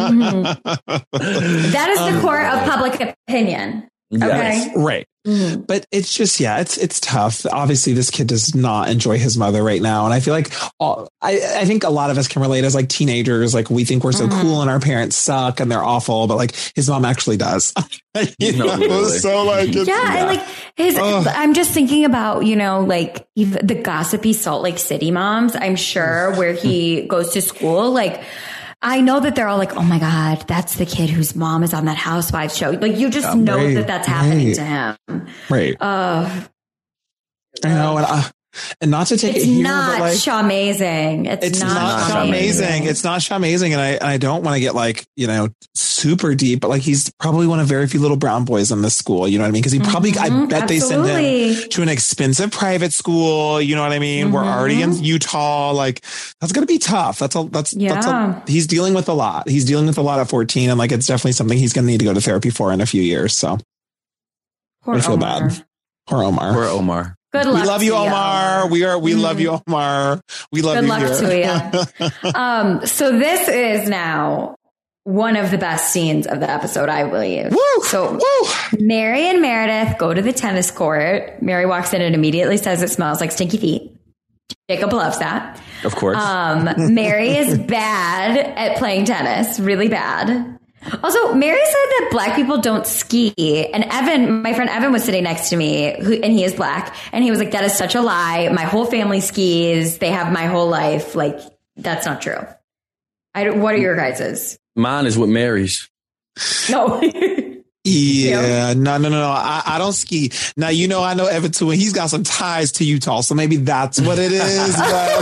That is the Um, core of public opinion. Yes. Okay. Right. Mhm. But it's just, yeah, it's it's tough. Obviously, this kid does not enjoy his mother right now. And I feel like all, I, I think a lot of us can relate as like teenagers. Like we think we're so Mhm. cool and our parents suck and they're awful. But like his mom actually does. You No, know? literally. So like, it's, Yeah, and like his, Ugh. I'm just thinking about, you know, like even the gossipy Salt Lake City moms, I'm sure, where he goes to school. Like, I know that they're all like, oh my God, that's the kid whose mom is on that Housewives show. Like, you just Yeah, know right, that that's happening right. to him. right. Uh, I know. And, uh, and not to take it's it here, not but like, Shawmazing. It's, it's not, not Shawmazing. amazing. It's not amazing. And I, and I don't want to get like, you know, super deep, but like he's probably one of very few little brown boys in this school. You know what I mean? Because he probably, I Mhm, bet they send him absolutely. to an expensive private school. You know what I mean? We're already in Utah. Like that's going to be tough. That's a, that's, that's Yeah. a, he's dealing with a lot. He's dealing with a lot at fourteen. And like, it's definitely something he's going to need to go to therapy for in a few years. So Poor I feel Omar. bad. Poor Omar. Poor Omar. Good We luck. love you, to Omar. We are, we love you, Omar. We love Good you. luck here. to you. Um, so this is now one of the best scenes of the episode, I believe. Woo! So Woo! Mary and Meredith go to the tennis court. Mary walks in and immediately says it smells like stinky feet. Jacob loves that. Of course. Um, Mary is bad at playing tennis, really bad. Also, Mary said that black people don't ski. And Evan, my friend Evan was sitting next to me, who, and he is black. And he was like, that is such a lie. My whole family skis. They have my whole life. Like, that's not true. I don't, what are your guys's? Mine is with Mary's. No. Yeah, no, no, no, no. I, I don't ski. Now, you know, I know Evan too, and he's got some ties to Utah, so maybe that's what it is.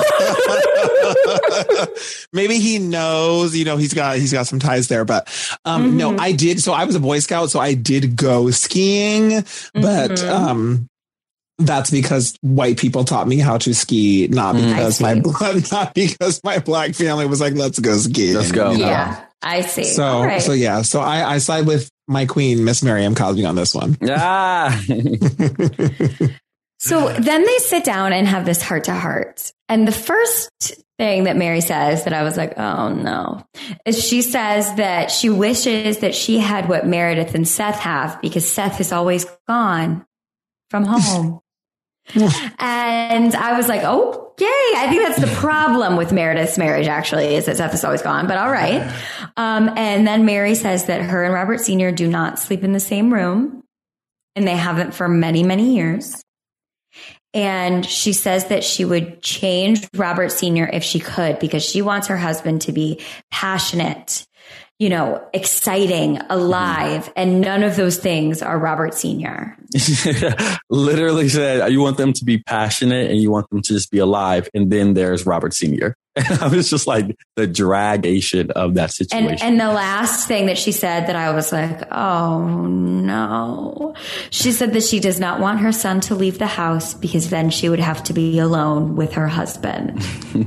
But maybe he knows, you know, he's got he's got some ties there. But um, Mhm. no, I did. So I was a Boy Scout, so I did go skiing, but Mhm. um, that's because white people taught me how to ski, not Mm. because I my see. blood, not because my black family was like, let's go skiing. Let's go. you know? Yeah, I see. So, All right. so yeah, so I, I side with my queen, Miss Miriam Cosby, on this one. Ah. So then they sit down and have this heart to heart. And the first thing that Mary says that I was like, oh no, is she says that she wishes that she had what Meredith and Seth have because Seth is always gone from home. And I was like, oh, yay. I think that's the problem with Meredith's marriage, actually, is that Seth is always gone. But all right. Um, and then Mary says that her and Robert Senior do not sleep in the same room. And they haven't for many, many years. And she says that she would change Robert Senior if she could, because she wants her husband to be passionate, you know, exciting, alive. And none of those things are Robert Senior Literally said, you want them to be passionate and you want them to just be alive. And then there's Robert Senior And I was just like the dragation of that situation. And, and the last thing that she said that I was like, oh no. She said that she does not want her son to leave the house because then she would have to be alone with her husband.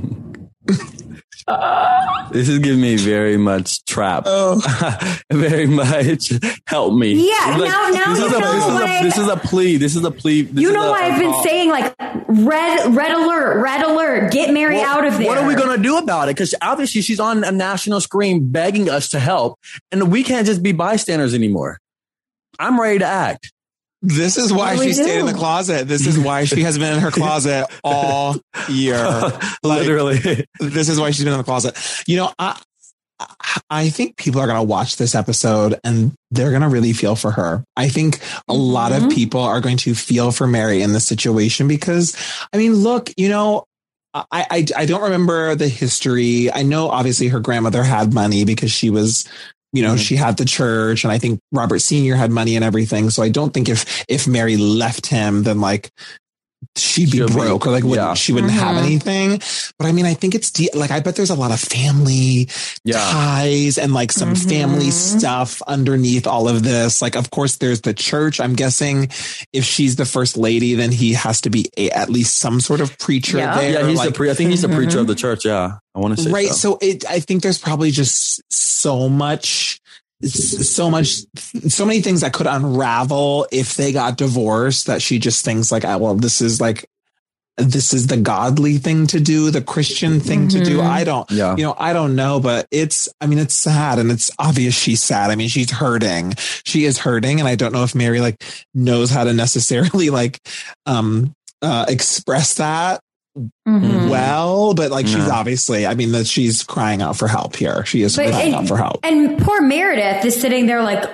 This is giving me very much trap. Oh. Very much help me. Yeah, like, now, now this you is a, know this why. Is a, this is a plea. This is a plea. This You know a, why I've a been call. saying like red, red alert, red alert, get Mary Well, out of there. What are we going to do about it? Because obviously she's on a national screen begging us to help, and we can't just be bystanders anymore. I'm ready to act. This is why What do she we stayed in do? the closet. This is why she has been in her closet all year. Like, Literally. this is why she's been in the closet. You know, I, I think people are going to watch this episode and they're going to really feel for her. I think a mm-hmm. lot of people are going to feel for Mary in this situation because, I mean, look, you know, I, I, I don't remember the history. I know obviously her grandmother had money because she was, you know, mm-hmm. she had the church, and I think Robert Senior had money and everything. So I don't think if, if Mary left him, then like she'd be She'll broke be, or like wouldn't, yeah. she wouldn't mm-hmm. have anything. But I mean, I think it's de- like, I bet there's a lot of family Yeah. ties and like some Mm-hmm. family stuff underneath all of this. Like, of course, there's the church. I'm guessing if she's the first lady, then he has to be a, at least some sort of preacher Yeah. there. Yeah, he's like, the pre- I think he's the Mm-hmm. preacher of the church. Yeah, I want to say right. So. So it, I think there's probably just so much, so much, so many things that could unravel if they got divorced that she just thinks like, well, this is like, this is the godly thing to do, the Christian thing mm-hmm. to do. I don't, yeah. you know, I don't know, but it's, I mean, it's sad and it's obvious she's sad. I mean, she's hurting. She is hurting. And I don't know if Mary like knows how to necessarily like, um, uh, express that mm-hmm. well, but like, no. she's obviously, I mean, that she's crying out for help here. She is but, crying and, out for help. And poor Meredith is sitting there like,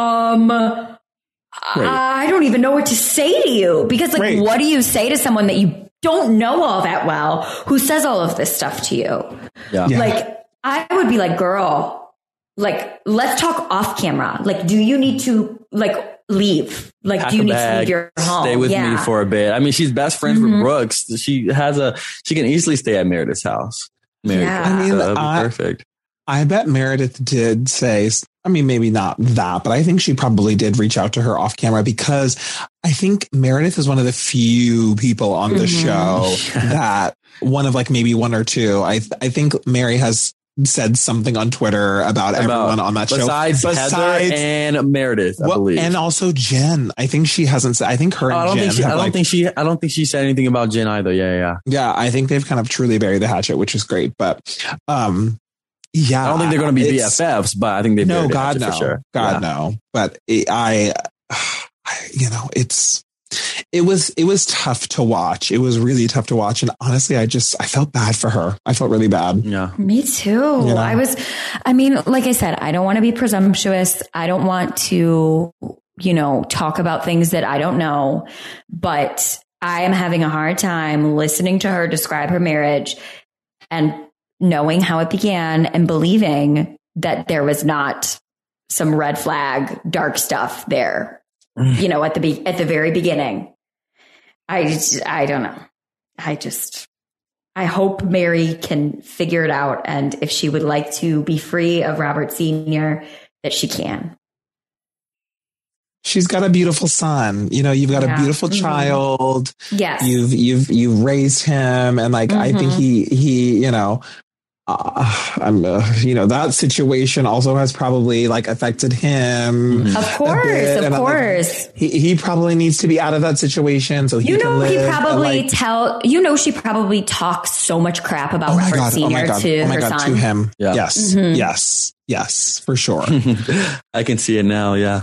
um, Right. I don't even know what to say to you because like, right. what do you say to someone that you don't know all that well, who says all of this stuff to you? Yeah. Yeah. Like, I would be like, girl, like, let's talk off camera. Like, do you need to like leave? Like, Pack do you need bag, to leave your home? Stay with yeah. me for a bit. I mean, she's best friends mm-hmm. with Brooks. She has a, she can easily stay at Meredith's house. Meredith, yeah. I mean, that'd be I, perfect. I bet Meredith did say, I mean, maybe not that, but I think she probably did reach out to her off camera because I think Meredith is one of the few people on the mm-hmm. show that one of like maybe one or two. I I think Mary has said something on Twitter about, about everyone on that besides show. Besides Heather and Meredith, I well, believe. And also Jen. I think she hasn't said, I think her and oh, I don't Jen think she, I don't like, think she, I don't think she said anything about Jen either. Yeah, yeah. Yeah, I think they've kind of truly buried the hatchet, which is great. But, um, yeah, I don't think they're going to be B F Fs, but I think they no, God, no, for sure. God, yeah. no. But it, I, I, you know, it's, it was, it was tough to watch. It was really tough to watch. And honestly, I just, I felt bad for her. I felt really bad. Yeah. Me too. You know? I was, I mean, like I said, I don't want to be presumptuous. I don't want to, you know, talk about things that I don't know, but I am having a hard time listening to her describe her marriage and knowing how it began and believing that there was not some red flag, dark stuff there, you know, at the be- at the very beginning. I just, I don't know. I just, I hope Mary can figure it out. And if she would like to be free of Robert Senior, that she can. She's got a beautiful son. You know, you've got yeah. a beautiful mm-hmm. child. Yes. You've, you've, you've raised him. And like, mm-hmm. I think he, he, you know, uh, I'm, uh, you know, that situation also has probably like affected him. Of course, bit, of course. Like, he he probably needs to be out of that situation so he you know can live. He probably like, tell you know she probably talks so much crap about oh my Robert God, Senior oh my God, to oh my her God, son. to him. Yeah. Yes, Mm-hmm. yes, yes, for sure. I can see it now. Yeah.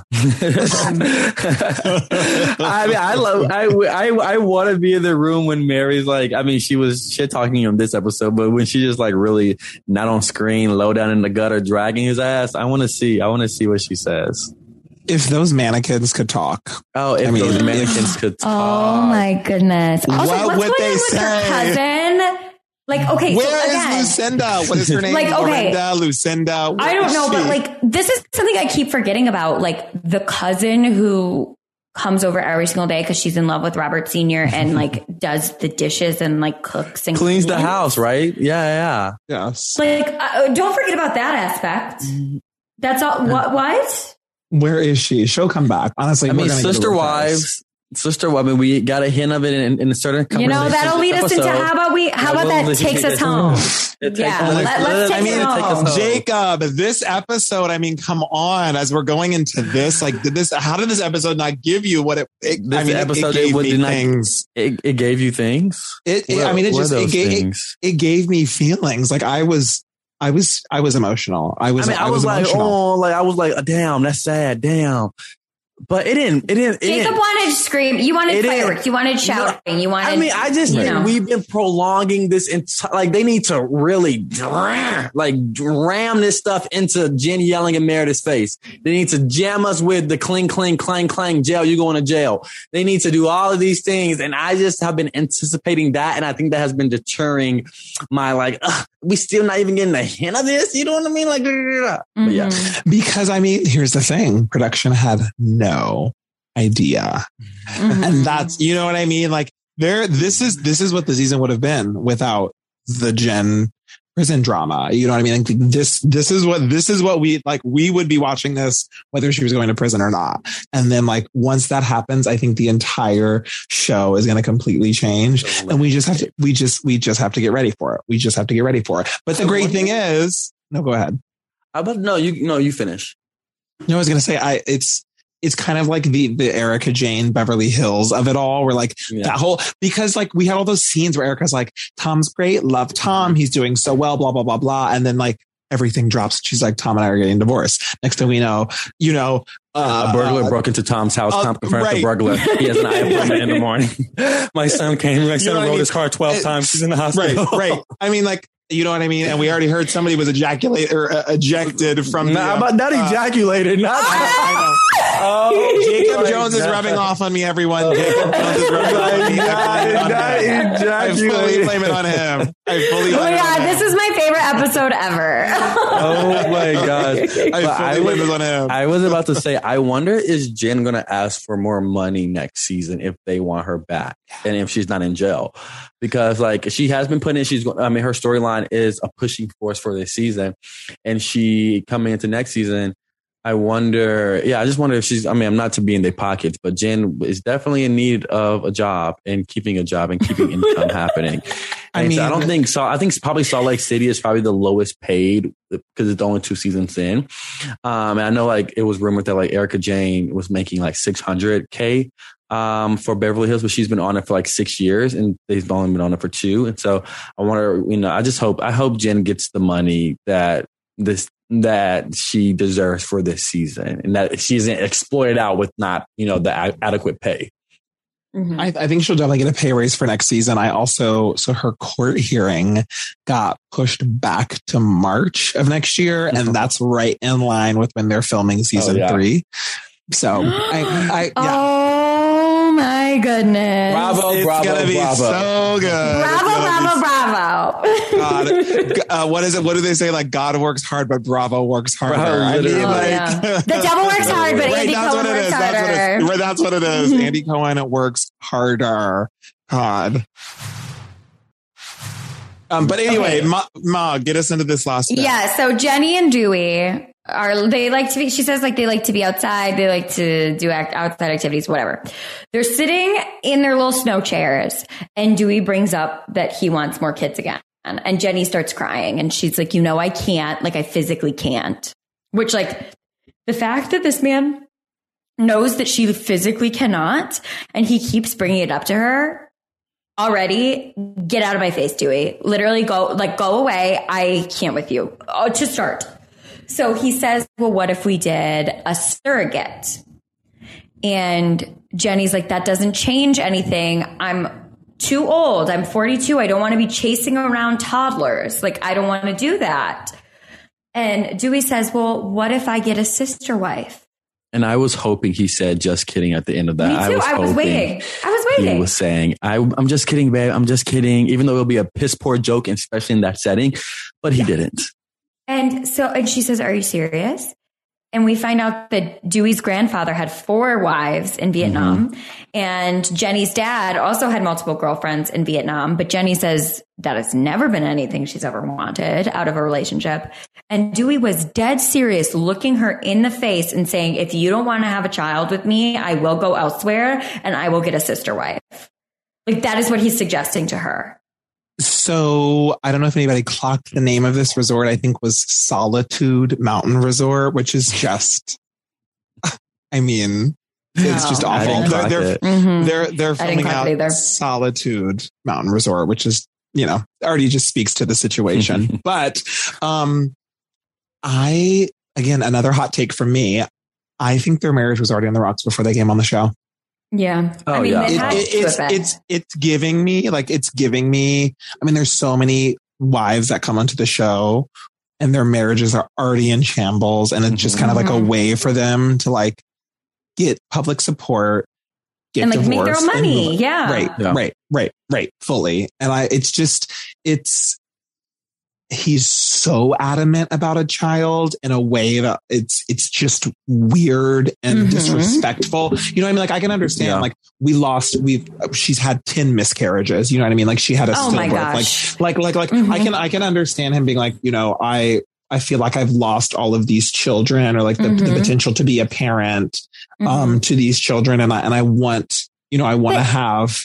I mean, I love, I, I, I want to be in the room when Mary's like, I mean, she was shit talking him this episode, but when she just like really not on screen, low down in the gutter, dragging his ass, I want to see, I want to see what she says. If those mannequins could talk. Oh, if I mean, those mannequins could talk. Oh my goodness. Also, What what's would going they on with say? her cousin? Like, okay, Where so is again, Lucinda? What is her name? Like, okay. Lorinda, Lucinda. Where I don't is know, she? but like, this is something I keep forgetting about. Like, the cousin who comes over every single day because she's in love with Robert Senior and like does the dishes and like cooks and Cleans the cleans. house, right? Yeah, yeah. Yes. Like, uh, don't forget about that aspect. That's all. What? What? Where is she? She'll come back. Honestly, I we're mean, gonna get Sister a reprise. Wives. Sister, I mean, we got a hint of it in, in a certain You know, conversation that'll lead us into episode. how about we? How about that will takes lead us us home? It Yeah, takes- let- let's take I mean, it take us home. home. Jacob, this episode, I mean, come on, as we're going into this, like, did this, how did this episode not give you what it, it This I mean, episode, it, it it gave would me did not- things. It, it gave you things. It, it- What- I mean, it what are just, it those gave, it, things? it gave me feelings. Like I was, I was, I was emotional. I was, I mean, I, was, like, emotional. oh, like I was like, damn, that's sad, damn. But it didn't. It didn't. It Jacob didn't. wanted to scream. You wanted It didn't- fireworks. You wanted shouting. You wanted. I mean, I just you think know. we've been prolonging this entire, like they need to really dram, like ram this stuff into Jen yelling in Meredith's face. They need to jam us with the cling, cling, clang, clang, jail. You going to jail. They need to do all of these things. And I just have been anticipating that. And I think that has been deterring my like, ugh, we still not even getting a hint of this. You know what I mean? Like, Mm-hmm. but yeah. Because I mean, here's the thing: production had no idea, Mhm. and that's you know what I mean. Like there, this is this is what the season would have been without the Jen prison drama. You know what I mean? Like this, this is what this is what we like. We would be watching this whether she was going to prison or not. And then like once that happens, I think the entire show is going to completely change, and we just have to we just we just have to get ready for it. We just have to get ready for it. But the great thing is, no, go ahead. How about no? You no, you finish. No, I was going to say, I it's it's kind of like the the Erica Jane Beverly Hills of it all. Where like Yeah. that whole because like we had all those scenes where Erica's like, Tom's great, love Tom, he's doing so well, blah blah blah blah, and then like everything drops. She's like, Tom and I are getting divorced. Next thing we know, you know, uh, A burglar broke into Tom's house. uh, Tom confirmed right. the burglar. He has an eye appointment in the morning. My son came. My son know what I rode mean? his car twelve It- times. He's in the right, hospital. right. I mean, like. You know what I mean? And we already heard somebody was ejaculate or uh, ejected from the, Nah, but not uh, ejaculated. Not. I know. Oh, Jacob my Jones is God. rubbing off on me, everyone. Jacob Jones is rubbing off on me. God, everyone. not I fully ejaculated. blame it on him. I fully Oh blame my it on god, him. this is my favorite episode ever. Oh my God. I But fully I blame was- it on him. I was about to say, I wonder is Jen going to ask for more money next season if they want her back and if she's not in jail? Because like she has been putting in, she's going, I mean, her storyline is a pushing force for this season, and she coming into next season. I wonder, yeah, I just wonder if she's, I mean, I'm not to be in their pockets, but Jen is definitely in need of a job and keeping a job and keeping income happening. I And so mean- I don't think so. I think probably Salt Lake City is probably the lowest paid because it's only two seasons in. Um, and I know like it was rumored that like Erica Jane was making like six hundred K um, for Beverly Hills, but she's been on it for like six years and they've only been on it for two. And so I wonder, you know, I just hope, I hope Jen gets the money that this, that she deserves for this season and that she isn't exploited out with not, you know, the a- adequate pay. Mhm. I, I think she'll definitely get a pay raise for next season. I also, so her court hearing got pushed back to March of next year, and that's right in line with when they're filming season Oh, yeah. three. So I, I, yeah. Oh my goodness. Bravo, It's bravo, gonna be bravo. so good. It's Bravo, gonna be bravo, bravo. God. Uh, what is it? What do they say? Like God works hard, but Bravo works harder. Bravo, I mean, literally. Oh, like, yeah. The devil works hard, but right, Andy that's Cohen what it works is. That's what, harder. it's, right, that's what it is. Andy Cohen works harder. God. Um, but anyway, Okay. Ma, Ma, get us into this last bit. Yeah, so Jenny and Dewey are, they like to be, she says like they like to be outside, they like to do act, outside activities, whatever. They're sitting in their little snow chairs, and Dewey brings up that he wants more kids again. And Jenny starts crying and she's like, you know, I can't, like, I physically can't. Which, like, the fact that this man knows that she physically cannot and he keeps bringing it up to her already, get out of my face, Dewey. Literally go, like, go away. I can't with you. Oh, to start. So he says, well, what if we did a surrogate? And Jenny's like, that doesn't change anything. I'm too old. I'm forty-two. I don't want to be chasing around toddlers. Like, I don't want to do that. And Dewey says, well, what if I get a sister wife? And I was hoping he said, just kidding at the end of that. Me too. I was, I was waiting. I was waiting. He was saying, I, I'm just kidding, babe. I'm just kidding. Even though it'll be a piss poor joke, especially in that setting, but he yeah. didn't. And so, and she says, are you serious? And we find out that Dewey's grandfather had four wives in Vietnam. Mm-hmm. And Jenny's dad also had multiple girlfriends in Vietnam. But Jenny says that has never been anything she's ever wanted out of a relationship. And Dewey was dead serious, looking her in the face and saying, if you don't want to have a child with me, I will go elsewhere and I will get a sister wife. Like, that is what he's suggesting to her. So I don't know if anybody clocked the name of this resort. I think was Solitude Mountain Resort, which is just, I mean, it's no, just awful. They're they're, mm-hmm. they're they're filming out Solitude Mountain Resort, which is, you know, already just speaks to the situation. But um, I again, another hot take from me. I think their marriage was already on the rocks before they came on the show. Yeah. Oh, I mean, yeah. It, it, it's, it's, it's giving me like, it's giving me, I mean, there's so many wives that come onto the show and their marriages are already in shambles. And it's mm-hmm. just kind of like a way for them to like get public support, get and like divorced, make their own money. And, yeah. Right. Yeah. Right. Right. Right. Fully. And I, it's just, it's, he's so adamant about a child in a way that it's it's just weird and mm-hmm. disrespectful. You know what I mean? Like, I can understand, yeah. like, we lost, we've, she's had ten miscarriages. You know what I mean? Like, she had a oh stillbirth. My gosh. Like, like, like, like, mm-hmm. I can, I can understand him being like, you know, I, I feel like I've lost all of these children or like the, mm-hmm. the potential to be a parent, mm-hmm. um, to these children. And I, and I want, you know, I want to have.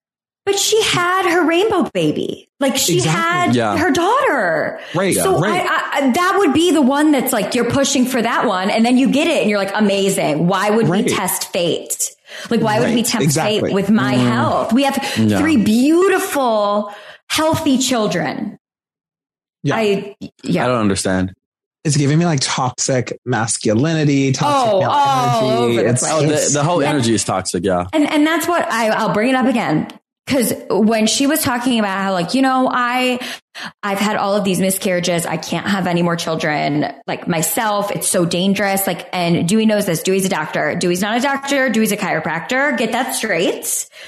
But she had her rainbow baby. Like, she exactly. had yeah. her daughter. Right. So right. I, I, that would be the one that's like, you're pushing for that one. And then you get it and you're like, amazing. Why would right. we test fate? Like, why right. would we tempt exactly. fate with my mm. health? We have yeah. three beautiful, healthy children. Yeah. I, yeah. I don't understand. It's giving me like toxic masculinity, toxic oh, male oh, energy. Over it's, the, oh, the, the whole energy is toxic. Yeah. And, and that's what I, I'll bring it up again. Because when she was talking about how, like, you know, I, I've had all of these miscarriages. I can't have any more children like myself. It's so dangerous. Like, and Dewey knows this. Dewey's a doctor. Dewey's not a doctor. Dewey's a chiropractor. Get that straight,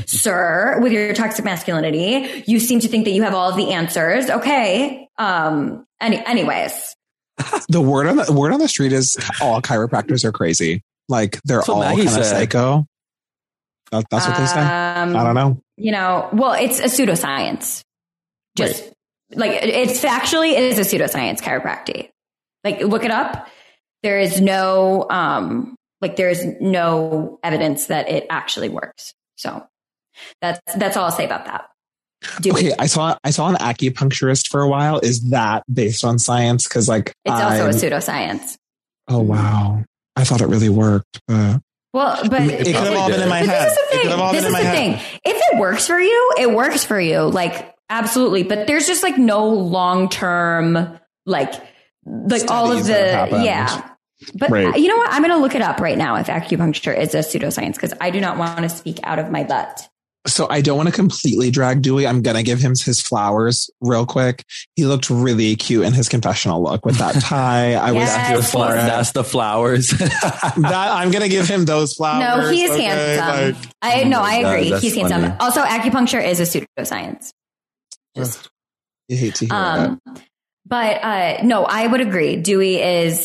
sir, with your toxic masculinity. You seem to think that you have all of the answers. Okay. Um, any, anyways. The word on the, the word on the street is all chiropractors are crazy. Like, they're all kind of psycho. That, that's what they say. Um, I don't know. You know, well, it's a pseudoscience. Just right. like it's factually, it is a pseudoscience, chiropractic. Like, look it up. There is no, um, like there is no evidence that it actually works. So that's, that's all I'll say about that. Do okay. it. I saw, I saw an acupuncturist for a while. Is that based on science? Cause like, it's I'm, also a pseudoscience. Oh, wow. I thought it really worked, but. Well, but it, it could have all been in my head. This is the thing. It this is the thing. If it works for you, it works for you. Like, absolutely. But there's just like no long term, like, like Studies all of the, yeah. But right. you know what? I'm going to look it up right now if acupuncture is a pseudoscience, because I do not want to speak out of my butt. So I don't want to completely drag Dewey. I'm going to give him his flowers real quick. He looked really cute in his confessional look with that tie. I yes. was for it. That's the flowers. that I'm going to give him those flowers. No, he is okay? handsome. Like, I no, I agree. That, He's funny. handsome. Also, acupuncture is a pseudoscience. Just, you hate to hear um, that. But uh, no, I would agree. Dewey is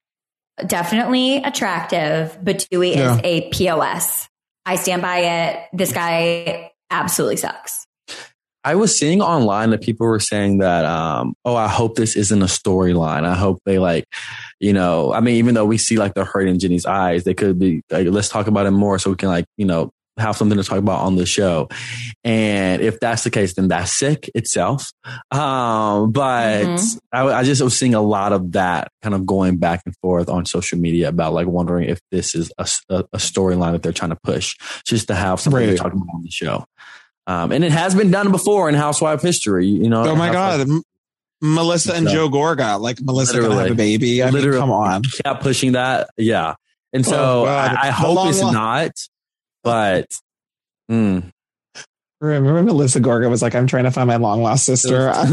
definitely attractive, but Dewey yeah. is a P O S. I stand by it. This guy absolutely sucks. I was seeing online that people were saying that, um, oh, I hope this isn't a storyline. I hope they like, you know, I mean, even though we see like the hurt in Jenny's eyes, they could be like, let's talk about it more so we can like, you know, have something to talk about on the show. And if that's the case, then that's sick itself. Um, but mm-hmm. I, I just was seeing a lot of that kind of going back and forth on social media about like wondering if this is a, a, a storyline that they're trying to push just to have something right. to talk about on the show. Um, and it has been done before in Housewife history, you know. Oh my God. M- Melissa and so, Joe Gorga, like Melissa gonna have a baby. I mean, come on. Kept pushing that. Yeah. And so oh, I, I hope it's long- not, but. Mm. Remember Melissa Gorga was like, I'm trying to find my long lost sister. At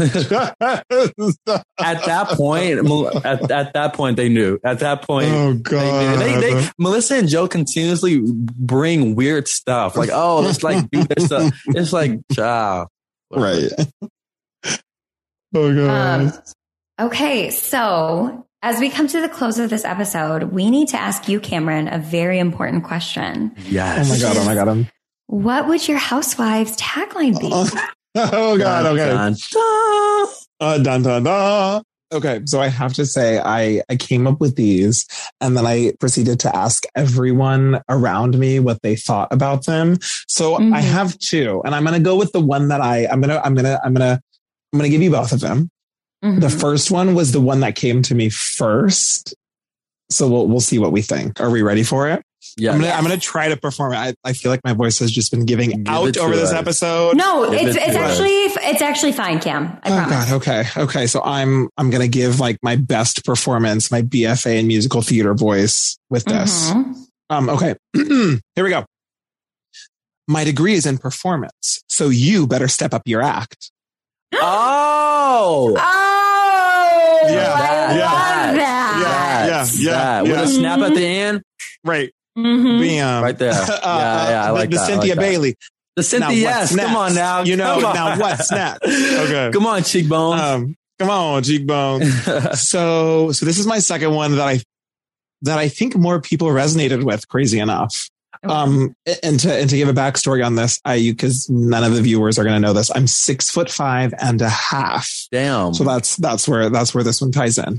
that point, at, at that point, they knew. At that point, oh God, they, they, they, Melissa and Joe continuously bring weird stuff. Like, oh, let's like do this stuff. It's like, child, right? Oh God. Um, okay, so as we come to the close of this episode, we need to ask you, Cameron, a very important question. Yes. Oh my God. Oh my God. I'm- What would your Housewives tagline be? Oh, oh God. Okay. Dun, dun. Uh, dun, dun, dun. Okay. So I have to say, I, I came up with these and then I proceeded to ask everyone around me what they thought about them. So mm-hmm. I have two, and I'm going to go with the one that I, I'm going to, I'm going to, I'm going to, I'm going to give you both of them. Mm-hmm. The first one was the one that came to me first. So we'll, we'll see what we think. Are we ready for it? Yeah, I'm gonna, I'm gonna try to perform it. I, I feel like my voice has just been giving Give out over this us. episode. No, Give it's it it's actually us. it's actually fine, Cam. I oh promise. God, okay, okay. So I'm I'm gonna give like my best performance, my B F A in musical theater voice with this. Mm-hmm. Um, okay, here we go. My degree is in performance, so you better step up your act. Oh. Oh. Yeah. I yeah. love that. Yeah. Yeah. Yeah. With yeah. a snap at the end. Right. Mm-hmm. Bam. Right there. Yeah. Uh, yeah. I like the, that. the Cynthia like Bailey. That. The Cynthia. Yes. Come on now. You know, come now on. what's next? Okay. Come on, cheekbones. Um, come on, cheekbones. so, so this is my second one that I, that I think more people resonated with, crazy enough. Um, and to, and to give a backstory on this, I, because none of the viewers are going to know this, I'm six foot five and a half. Damn. So that's, that's where, that's where this one ties in.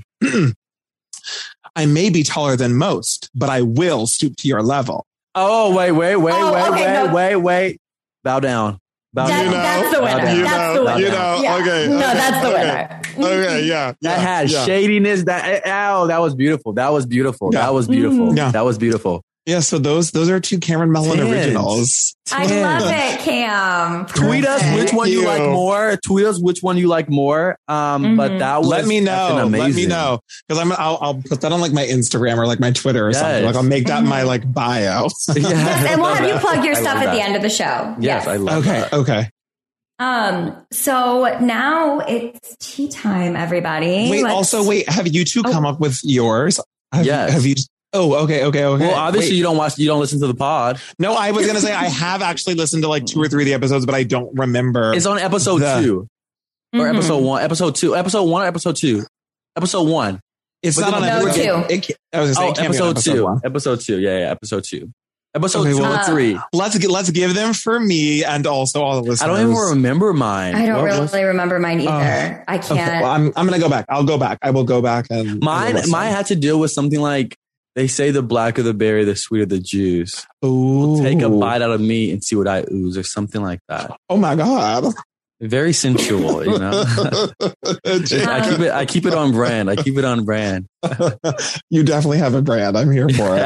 I may be taller than most, but I will stoop to your level. Oh, wait, wait, wait, oh, wait, okay, wait, no. wait, wait. Bow down. Bow that, down. That's the winner. You that's know, the winner. You know, yeah. okay. No, okay, that's the okay. winner. Okay, yeah. That yeah, had yeah. shadiness. That, ow, that was beautiful. That was beautiful. Yeah. That was beautiful. Yeah. That was beautiful. Yeah, so those those are two Cameron Mellon Tens. originals. I love it, Cam. Tweet us which one you. you like more. Tweet us which one you like more. Um, mm-hmm. But that was let me know. Amazing. Let me know because I'm I'll, I'll put that on like my Instagram or like my Twitter or yes. something. Like I'll make that mm-hmm. my like bio. yes, and we'll have you plug your stuff at the end of the show. Yes, yes. I love okay, that. Okay. Um. So now it's tea time, everybody. Wait. Let's... Also, wait. Have you two come oh. up with yours? Have, yes. Have you? Oh, okay, okay, okay. Well, obviously Wait. you don't watch, you don't listen to the pod. No, I was going to say I have actually listened to like two or three of the episodes, but I don't remember. It's on episode the, two or mm-hmm. episode one, episode two, episode one, or episode two, episode one. It's but not on no, episode two. It, it, I was going to say oh, episode, episode two, one. episode two. Yeah, yeah, episode two, episode okay, two well, or three. Let's let's give them for me and also all the listeners. I don't even remember mine. I don't what really was... remember mine either. Uh, I can't. Okay, well, I'm I'm going to go back. I'll go back. I will go back and mine. Mine had to deal with something like. They say the blacker the berry, the sweeter the juice. Ooh. Take a bite out of me and see what I ooze, or something like that. Oh my God! Very sensual, you know. I keep it. I keep it on brand. I keep it on brand. You definitely have a brand. I'm here for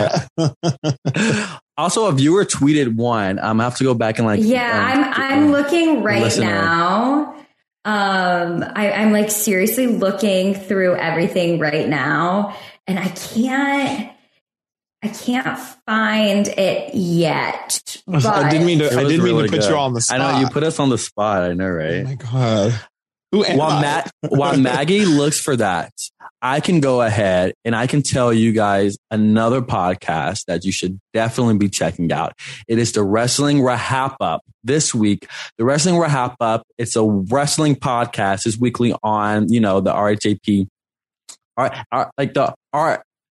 it. Also, a viewer tweeted one. Um, I have to go back and like. Yeah, um, I'm. I'm looking right listener. now. Um, I, I'm like seriously looking through everything right now. And I can't, I can't find it yet. But I didn't mean to. I didn't really mean to put good. you on the spot. I know you put us on the spot. I know, right? Oh my God. Who am while I? Matt, while Maggie looks for that, I can go ahead and I can tell you guys another podcast that you should definitely be checking out. It is the Wrestling Wrap Up this week. The Wrestling Wrap Up. It's a wrestling podcast. It's weekly on, you know, the R H A P. Our, our, like the our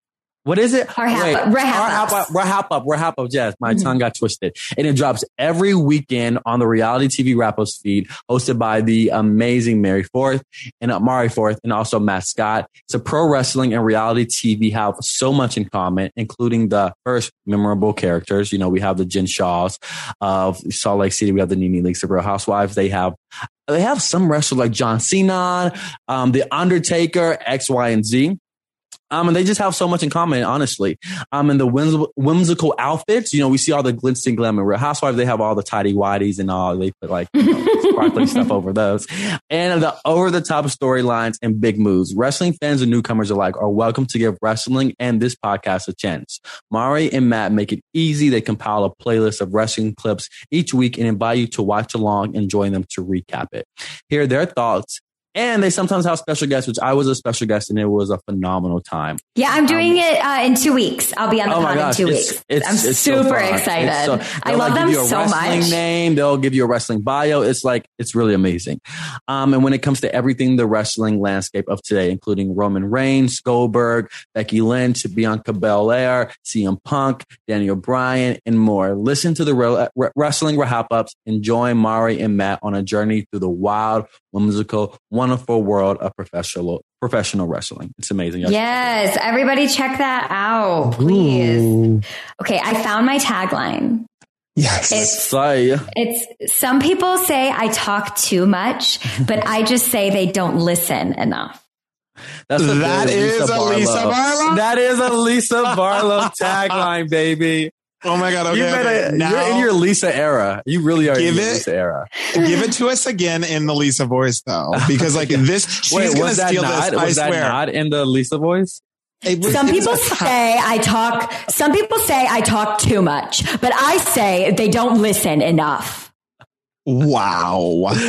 What is it? Rahap Up. Rahap Up. Rahap Up. Yes, my mm-hmm. tongue got twisted. And it drops every weekend on the reality T V Rappers feed, hosted by the amazing Mary Forth and uh, Mari Forth, and also Matt Scott. It's a pro wrestling and reality T V have so much in common, including the first memorable characters. You know, we have the Jen Shaws of Salt Lake City. We have the Nene Leakes of Real Housewives. They have they have some wrestlers like John Cena, um, The Undertaker, X, Y, and Z. Um, and they just have so much in common, honestly. Um, and the whims- whimsical outfits, you know, we see all the glitz and glam and Real Housewives. They have all the tidy whities and all. They put like you know, sparkly stuff over those. And the over the top storylines and big moves. Wrestling fans and newcomers alike are welcome to give wrestling and this podcast a chance. Mari and Matt make it easy. They compile a playlist of wrestling clips each week and invite you to watch along and join them to recap it. Hear their thoughts. And they sometimes have special guests, which I was a special guest, and it was a phenomenal time. Yeah, I'm doing um, it uh, in two weeks. I'll be on the oh pod gosh, in two it's, weeks. It's, I'm it's super so excited. So, I love like them give you a so wrestling much. Name, they'll give you a wrestling bio. It's like it's really amazing. Um, and when it comes to everything, the wrestling landscape of today, including Roman Reigns, Goldberg, Becky Lynch, Bianca Belair, C M Punk, Daniel Bryan, and more. Listen to the re- re- wrestling Rahap Ups and join Mari and Matt on a journey through the wild, whimsical, wonderful world of professional professional wrestling. It's amazing. Yes, everybody check that out, please. Ooh. Okay, I found my tagline. Yes. It's, Say. it's some people say I talk too much, but I just say they don't listen enough. That's a that is Lisa a Barlow. Lisa Barlow. That is a Lisa Barlow tagline, baby. Oh my God. Okay, you okay. A, now, you're in your Lisa era. You really are give in your it, Lisa era. Give it to us again in the Lisa voice, though, because like this, she's Wait, going to was that steal not, this. Was I that swear. not in the Lisa voice? Was, some people say I talk, some people say I talk too much, but I say they don't listen enough. Wow.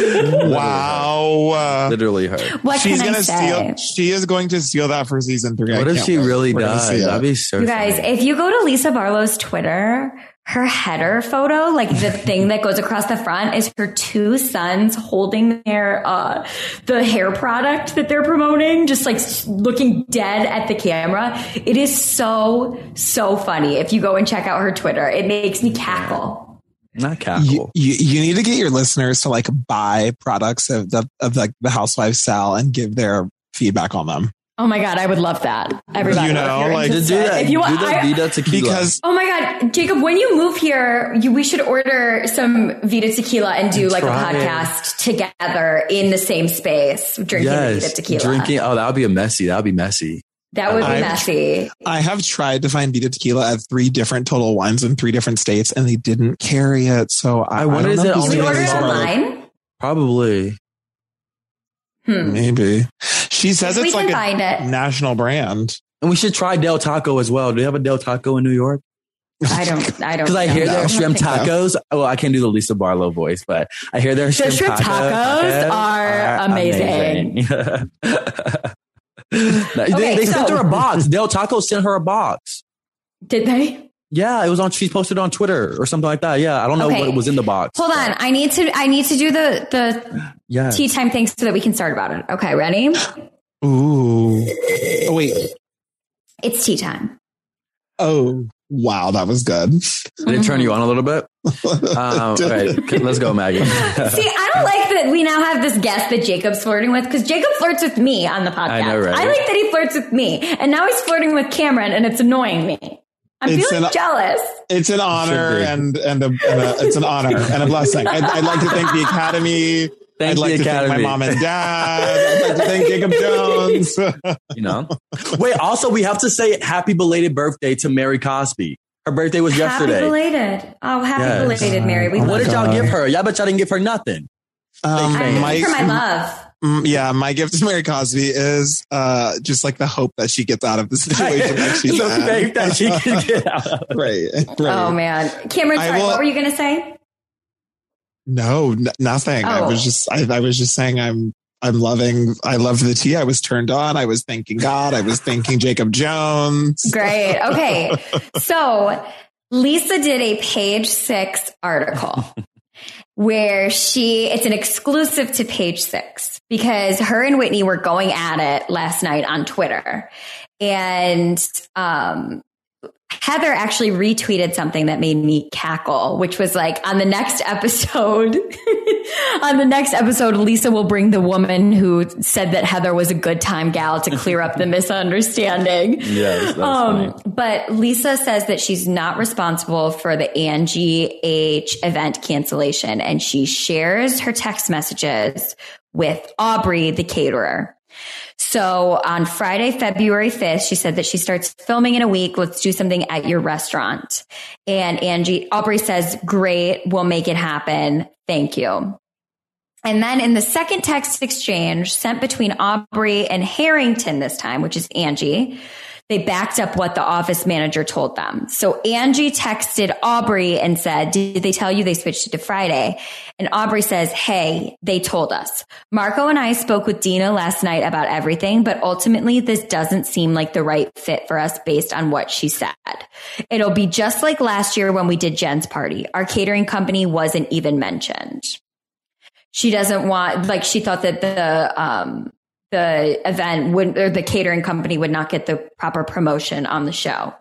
Wow. Literally her. What She's can gonna I say? Steal, she is going to steal that for season three. What if she wait. really We're does? That'd be so You guys, funny. if you go to Lisa Barlow's Twitter, her header photo, like the thing that goes across the front, is her two sons holding their uh the hair product that they're promoting, just like looking dead at the camera. It is so, so funny. If you go and check out her Twitter, it makes me cackle. Not cackle. You, you, you need to get your listeners to like buy products of the of like the Housewives sell and give their feedback on them. Oh my God, I would love that. Everybody, you know, like to do that. If you want, do the I, Vita tequila. Because oh my God, Jacob, when you move here, you, we should order some Vita tequila and do like a podcast it. together in the same space, drinking yes, the Vita tequila. Drinking. Oh, that would be a messy. That would be messy. That would be I've, messy. I have tried to find Vita tequila at three different Total Wines in three different states, and they didn't carry it. So I, I wonder I is it Can only we order it Lisa Barlow? online? Probably. Hmm. Maybe. She says If we it's can like find a it. national brand. And we should try Del Taco as well. Do they have a Del Taco in New York? I don't. I don't. Because I know. hear No. their shrimp I don't think tacos. Well, I can't do the Lisa Barlow voice, but I hear their shrimp, shrimp tacos tacos are amazing. amazing. they, Okay, they so- sent her a box. Del Taco sent her a box. so. Did they? Yeah, it was on. She posted it on Twitter or something like that. Yeah, I don't know Okay. what was in the box. Hold on. I need to. I need to do the the Yeah. tea time thing so that we can start about it. Okay, ready? Ooh. Oh, wait. It's tea time. Oh, wow. That was good. Did it turn you on a little bit? Um, all right, let's go, Maggie. See, I don't like that we now have this guest that Jacob's flirting with, because Jacob flirts with me on the podcast. I know, right? I like that he flirts with me, and now he's flirting with Cameron, and it's annoying me. I'm It's feeling an- jealous. It's an honor be. and and a, and a it's an honor and a blessing. I'd, I'd like to thank the Academy. Thank I'd like the to Academy. thank my mom and dad. I'd like to thank Jacob Jones. You know. Wait. Also, we have to say happy belated birthday to Mary Cosby. Her birthday was yesterday. Happy belated. Oh, happy Yes. belated, Mary. We Oh love What did you. y'all God. give her? Y'all bet y'all didn't give her nothing. Um, I my, give her my love. mm, yeah, my gift to Mary Cosby is uh, just like the hope that she gets out of the situation that she's the in. faith that she can get out of. Right, right. Oh man, Cameron. I Sorry, will- what were you gonna say? No, n- nothing. I Oh. was just, I, I was just saying, I'm, I'm loving. I love the tea. I was turned on. I was thanking God. I was thanking Jacob Jones. Great. Okay, so Lisa did a page six article where she, it's an exclusive to Page Six because her and Whitney were going at it last night on Twitter. And, um, Heather actually retweeted something that made me cackle, which was like on the next episode, on the next episode, Lisa will bring the woman who said that Heather was a good time gal to clear up the misunderstanding. Yes, that's um, funny. But Lisa says that she's not responsible for the Angie H event cancellation, and she shares her text messages with Aubrey, the caterer. So on Friday, February fifth, she said that she starts filming in a week. Let's do something at your restaurant. And Angie, Aubrey says, great, we'll make it happen. Thank you. And then in the second text exchange sent between Aubrey and Harrington this time, which is Angie, they backed up what the office manager told them. So Angie texted Aubrey and said, did they tell you they switched it to Friday? And Aubrey says, hey, they told us. Marco and I spoke with Dina last night about everything, but ultimately this doesn't seem like the right fit for us based on what she said. It'll be just like last year when we did Jen's party. Our catering company wasn't even mentioned. She doesn't want, like, she thought that the, um, the event would, or the catering company would not get the proper promotion on the show.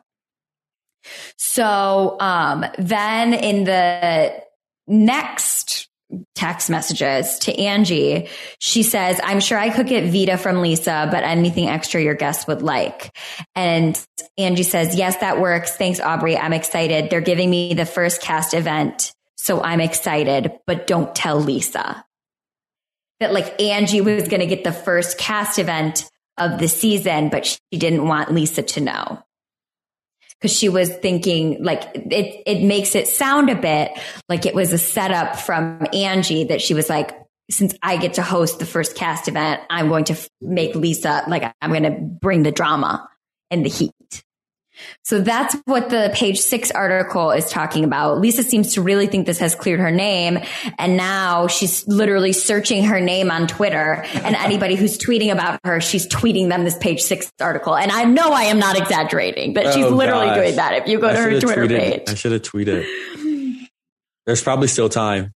So, um, then in the next text messages to Angie, she says, I'm sure I could get Vita from Lisa, but anything extra your guests would like. And Angie says, yes, that works. Thanks, Aubrey. I'm excited. They're giving me the first cast event. So I'm excited, but don't tell Lisa. That like Angie was going to get the first cast event of the season, but she didn't want Lisa to know. Because she was thinking like it, it makes it sound a bit like it was a setup from Angie that she was like, since I get to host the first cast event, I'm going to f- make Lisa, like I'm going to bring the drama and the heat. So that's what the Page Six article is talking about. Lisa seems to really think this has cleared her name. And now she's literally searching her name on Twitter, and anybody who's tweeting about her, she's tweeting them this Page Six article. And I know I am not exaggerating, but she's oh, literally gosh. doing that. If you go I to her Twitter tweeted, page, I should have tweeted. There's probably still time.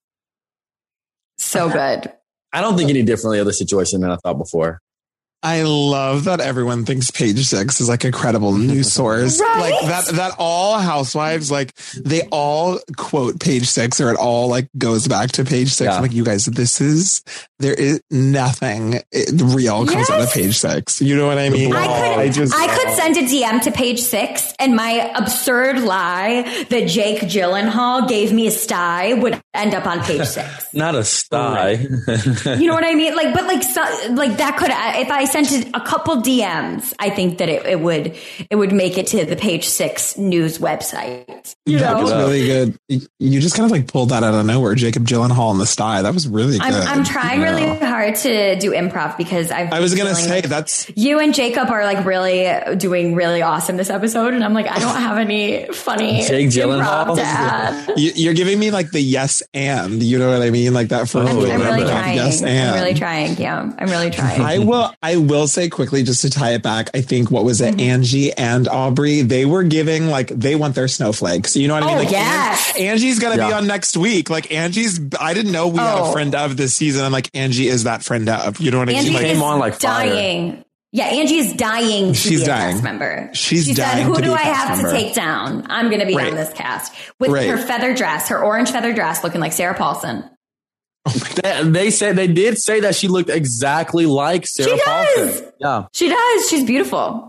So good. I don't think any differently of the situation than I thought before. I love that everyone thinks Page Six is like a credible news source. Right? Like that, that all housewives, like they all quote Page Six, or it all like goes back to Page Six. Yeah. I'm like, you guys, this is, there is nothing real comes Yes. out of Page Six. You know what I mean? I could, I just, I could send a D M to Page Six, and my absurd lie that Jake Gyllenhaal gave me a sty would end up on Page Six. Not a sty. You know what I mean? Like, but like, so, like that could, if I sent a couple D Ms, I think that it, it would, it would make it to the Page Six news website. You that know? was really good. You just kind of like pulled that out of nowhere. Jacob Gyllenhaal in the sty. That was really good. I'm, I'm trying you know? really hard to do improv because I've I was going to feeling say like that's, you and Jacob are like really doing really awesome this episode. And I'm like, I don't have any funny Jake improv Gyllenhaal? to add. you, you're giving me like the yes and, you know what I mean? Like that first I'm, little I'm bit really of trying. yes and. I'm really trying. Yeah, I'm really trying. I will. I will say quickly, just to tie it back. I think what was it, Mm-hmm. Angie and Aubrey? They were giving like they want their snowflakes. You know what I mean? Oh, Like yes. An- Angie's gonna Yeah. be on next week. Like Angie's. I didn't know we had Oh. a friend of this season. I'm like, Angie is that friend of. You know what I Angie mean? Like, came is on like fire. dying. Yeah, Angie is dying to She's be a dying. cast member. She's she dying said, who to be do a I cast have member." to take down? I'm going to be Right. on this cast. With Right. her feather dress, her orange feather dress, looking like Sarah Paulson. They, they said they did say that she looked exactly like Sarah She does. Paulson. Yeah. She does. She's beautiful.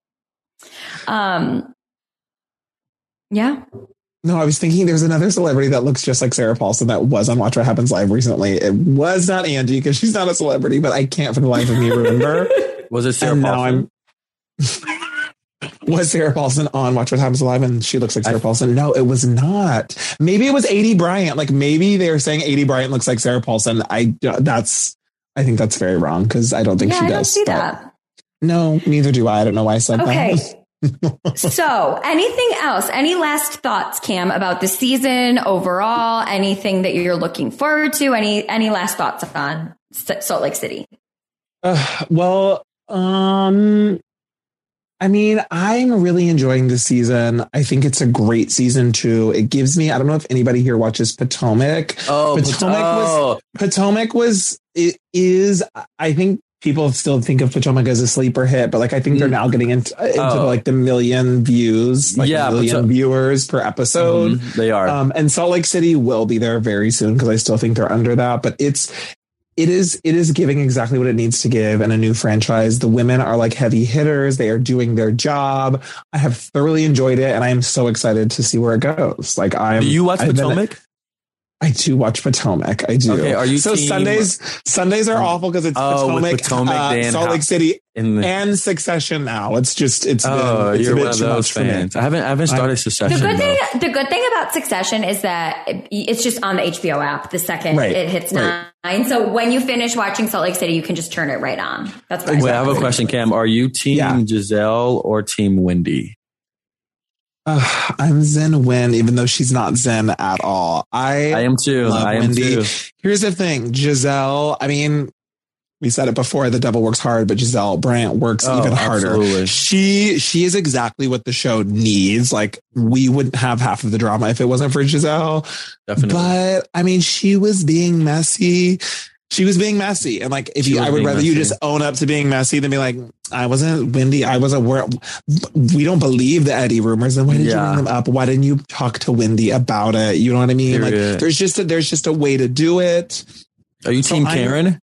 Um, yeah. No, I was thinking there's another celebrity that looks just like Sarah Paulson that was on Watch What Happens Live recently. It was not Angie because she's not a celebrity, but I can't for the life of me remember. Was it Sarah And now Paulson? I'm. Was Sarah Paulson on Watch What Happens Live and she looks like Sarah I- Paulson? No, it was not. Maybe it was Adie Bryant. Like maybe they were saying Adie Bryant looks like Sarah Paulson. I that's I think that's very wrong because I don't think Yeah, she I does. don't see but- that. No, neither do I. I don't know why I said Okay. that. So, anything else? Any last thoughts, Cam, about the season overall? Anything that you're looking forward to? Any any last thoughts on S- Salt Lake City? Uh, well, um, I mean, I'm really enjoying this season. I think it's a great season too. It gives me, I don't know if anybody here watches Potomac. Oh, Potomac oh. was, Potomac was, it is, I think people still think of Potomac as a sleeper hit, but like, I think they're now getting into, into Oh. like the million views, like Yeah, a million Poto- viewers per episode. Mhm, they are. Um, and Salt Lake City will be there very soon because I still think they're under that, but it's, It is it is giving exactly what it needs to give in a new franchise. The women are like heavy hitters. They are doing their job. I have thoroughly enjoyed it, and I am so excited to see where it goes. Like I'm. Do you watch I've been- Potomac? I do watch Potomac. I do. Okay, are you so team- Sundays? Sundays are awful because it's Oh, with Potomac, Potomac, uh, Dan Salt Howe. Lake City, In the, and Succession. Now it's just it's. oh, been, it's you're a bit one of too those much for me. fans. I haven't I haven't started The Succession. good thing, though. the good thing about Succession is that it- it's just on the H B O app the second Right, it hits right. nine. So when you finish watching Salt Lake City, you can just turn it right on. That's what Wait, I have a do. question, Cam. Are you team Yeah. Giselle or team Wendy? Uh, I'm Zen Win, even though she's not Zen at all. I I am too. love I am Wendy. too. Here's the thing, Giselle. I mean, we said it before. The devil works hard, but Giselle Brandt works Oh, even harder. absolutely. She she is exactly what the show needs. Like we wouldn't have half of the drama if it wasn't for Giselle. Definitely. But I mean, she was being messy. She was being messy, and like if She you, was I would being rather you messy. just own up to being messy than be like, I wasn't Wendy. I wasn't where. We don't believe the Eddie rumors. Then why did Yeah. you bring them up? Why didn't you talk to Wendy about it? You know what I mean? Period. Like there's just a, there's just a way to do it. Are you So team I'm- Karen?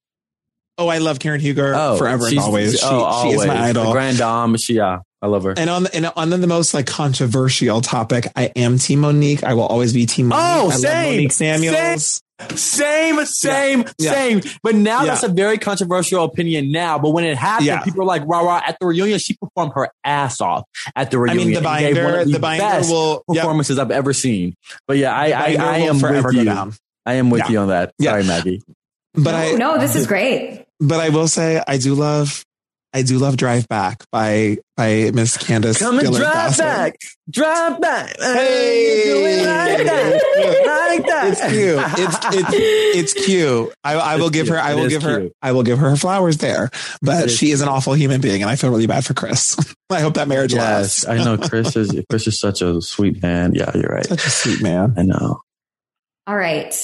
Oh, I love Karen Huger Oh, forever and she's- always. She, oh, she is always. my idol. The grand dame. She, yeah, I love her. And on the, and on the most like controversial topic, I am Team Monique. I will always be Team Monique. Oh, I love same, Monique Samuels. Same, same, Yeah. same. But now Yeah. that's a very controversial opinion now. But when it happened, Yeah. people were like, rah, rah. At the reunion, she performed her ass off at the I reunion. mean, the and gave one binder, of the binder best will yep. performances I've ever seen. But yeah, I, The I, binder I will am forever with go you. down. I am with Yeah. you on that. Yeah. Sorry, Maggie. But no, I no, this is great. But I will say I do love I do love Drive Back by by Miss Candace. Come and Dillard drive Gossett. back. Drive back. Hey. Do it like that. Like that. It's cute. It's it's it's cute. I, I will It's give her. cute. I It will is give her. cute. I will give her her flowers there. But It is she is an awful human being, and I feel really bad for Chris. I hope that marriage Yes, lasts. I know Chris is Chris is such a sweet man. Yeah, you're right. Such a sweet man. I know. All right.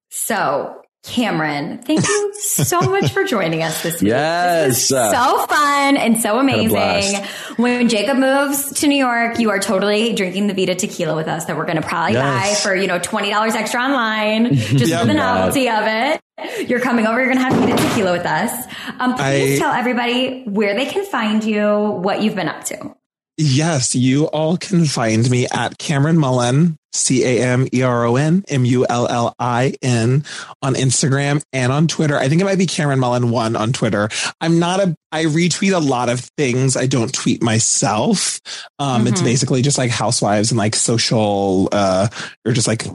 So, Cameron, thank you so much for joining us this week. Yes. This is so fun and so a amazing. blast. When Jacob moves to New York, you are totally drinking the Vita tequila with us that we're going to probably Yes. buy for, you know, twenty dollars extra online just Yeah. for the God. novelty of it. You're coming over. You're going to have Vita tequila with us. Um, please I- tell everybody where they can find you, what you've been up to. Yes, you all can find me at Cameron Mullen, C A M E R O N M U L L I N on Instagram and on Twitter. I think it might be Cameron Mullen one on Twitter. I'm not a, I retweet a lot of things. I don't tweet myself. Um, It's Mhm. basically just like housewives and like social, uh, or just like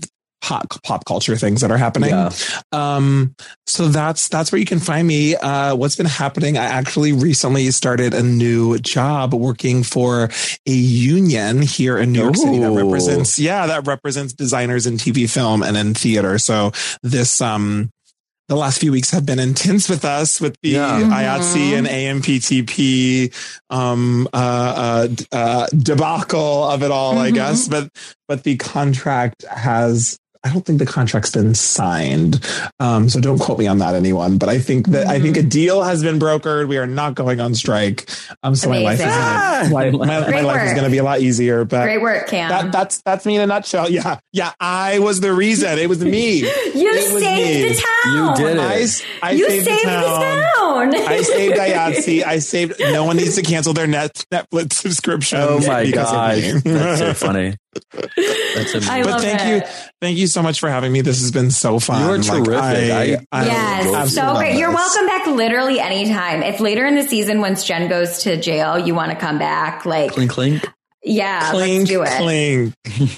pop, pop culture things that are happening. Yeah. Um, so that's, that's where you can find me. Uh, what's been happening? I actually recently started a new job working for a union here in New York City that Ooh. represents, yeah, that represents designers in T V, film, and in theater. So this, um, the last few weeks have been intense with us with the Yeah. I A T S E and A M P T P um, uh, uh, d- uh, debacle of it all, I Mhm. guess. But but the contract has. I don't think the contract's been signed, um, so don't quote me on that, anyone. But I think that I think a deal has been brokered. We are not going on strike, um, so my life is Amazing. gonna, life, my, my Great life is work. going to be a lot easier. But Great work, Cam. that, that's that's me in a nutshell. Yeah, yeah. I was the reason. It was me. you it was saved me. the town. You did it. I, s- I you saved, saved the town. the town. I saved I A T S E. I saved. No one needs to cancel their net Netflix subscription. Oh my because of god, me. that's so funny. That's amazing. I But love thank it. you, thank you so much for having me. This has been so fun. You were Like, terrific. I, I Yes, absolutely so love great. You're this. welcome back literally anytime. If later in the season, once Jen goes to jail, you want to come back, like, Clink clink. yeah, Clink, let's do it. clink.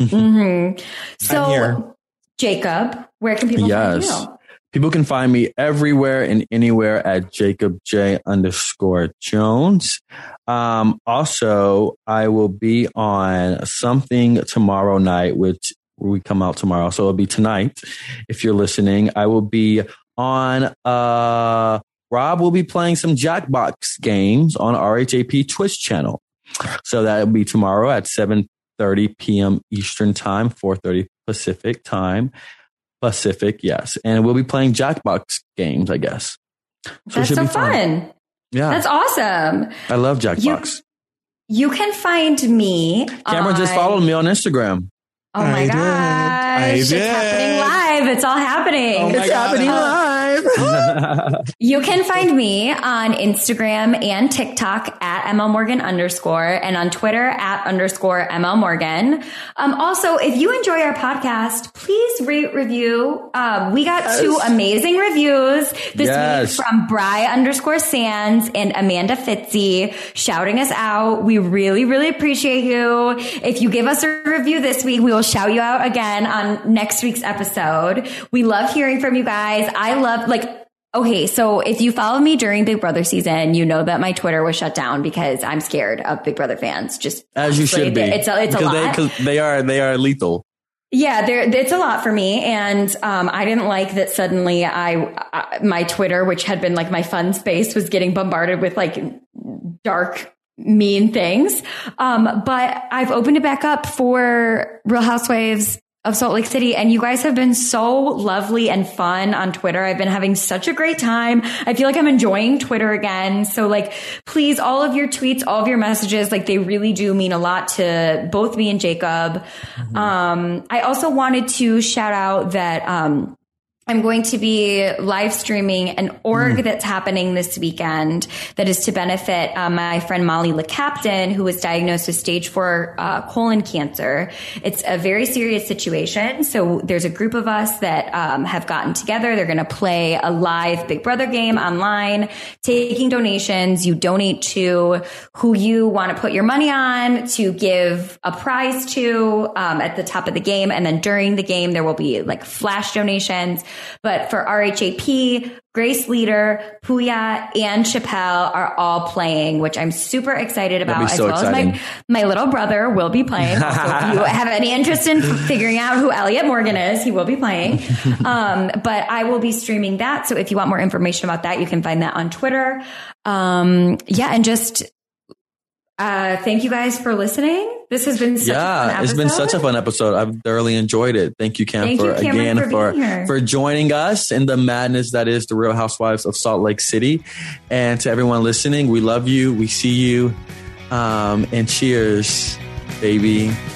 hmm So, here. Jacob, where can people Yes. find you? People can find me everywhere and anywhere at Jacob J underscore Jones. Um, also, I will be on something tomorrow night, which we come out tomorrow. So it'll be tonight. If you're listening, I will be on, uh, Rob will be playing some Jackbox games on R H A P Twitch channel. So that will be tomorrow at seven thirty p.m. Eastern time, four thirty Pacific time. Pacific, yes. And we'll be playing Jackbox games, I guess. So That's so fun. fun. Yeah. That's awesome. I love Jackbox. You, you can find me. Cameron on, just followed me on Instagram. Oh my I gosh. I it's did. happening live. It's all happening. Oh it's God. happening live. You can find me on Instagram and TikTok at M L Morgan underscore and on Twitter at underscore M L Morgan. Um, also, if you enjoy our podcast, please rate, review. Um, we got yes. two amazing reviews this yes. week from Bri underscore Sands and Amanda Fitzy shouting us out. We really, really appreciate you. If you give us a review this week, we will shout you out again on next week's episode. We love hearing from you guys. I love like, okay, so if you follow me during Big Brother season, you know that my Twitter was shut down because I'm scared of Big Brother fans. Just as you should be. It's a, it's a lot. They, 'cause they are they are lethal. Yeah, it's a lot for me, and um, I didn't like that suddenly I, I my Twitter, which had been like my fun space, was getting bombarded with like dark, mean things. Um, but I've opened it back up for Real Housewives of Salt Lake City, and you guys have been so lovely and fun on Twitter. I've been having such a great time. I feel like I'm enjoying Twitter again. So like, please, all of your tweets, all of your messages, like they really do mean a lot to both me and Jacob. Mm-hmm. Um, I also wanted to shout out that, um, I'm going to be live streaming an org mm. that's happening this weekend that is to benefit uh, my friend Molly LeCaptain, who was diagnosed with stage four uh, colon cancer. It's a very serious situation. So there's a group of us that um, have gotten together. They're going to play a live Big Brother game online, taking donations. You donate to who you want to put your money on to give a prize to um, at the top of the game. And then during the game, there will be like flash donations. But for R H A P, Grace Leader, Puya, and Chappelle are all playing, which I'm super excited about, as so well exciting. as my, my little brother will be playing. Also, if you have any interest in figuring out who Elliot Morgan is, he will be playing. Um, but I will be streaming that. So if you want more information about that, you can find that on Twitter. Um, yeah, and just uh, thank you guys for listening. This has been such yeah, a fun episode. It's been such a fun episode. I've thoroughly enjoyed it. Thank you, Cam, Thank for you, Cameron, again for, for for joining us in the madness that is the Real Housewives of Salt Lake City. And to everyone listening, we love you. We see you. Um, and cheers, baby.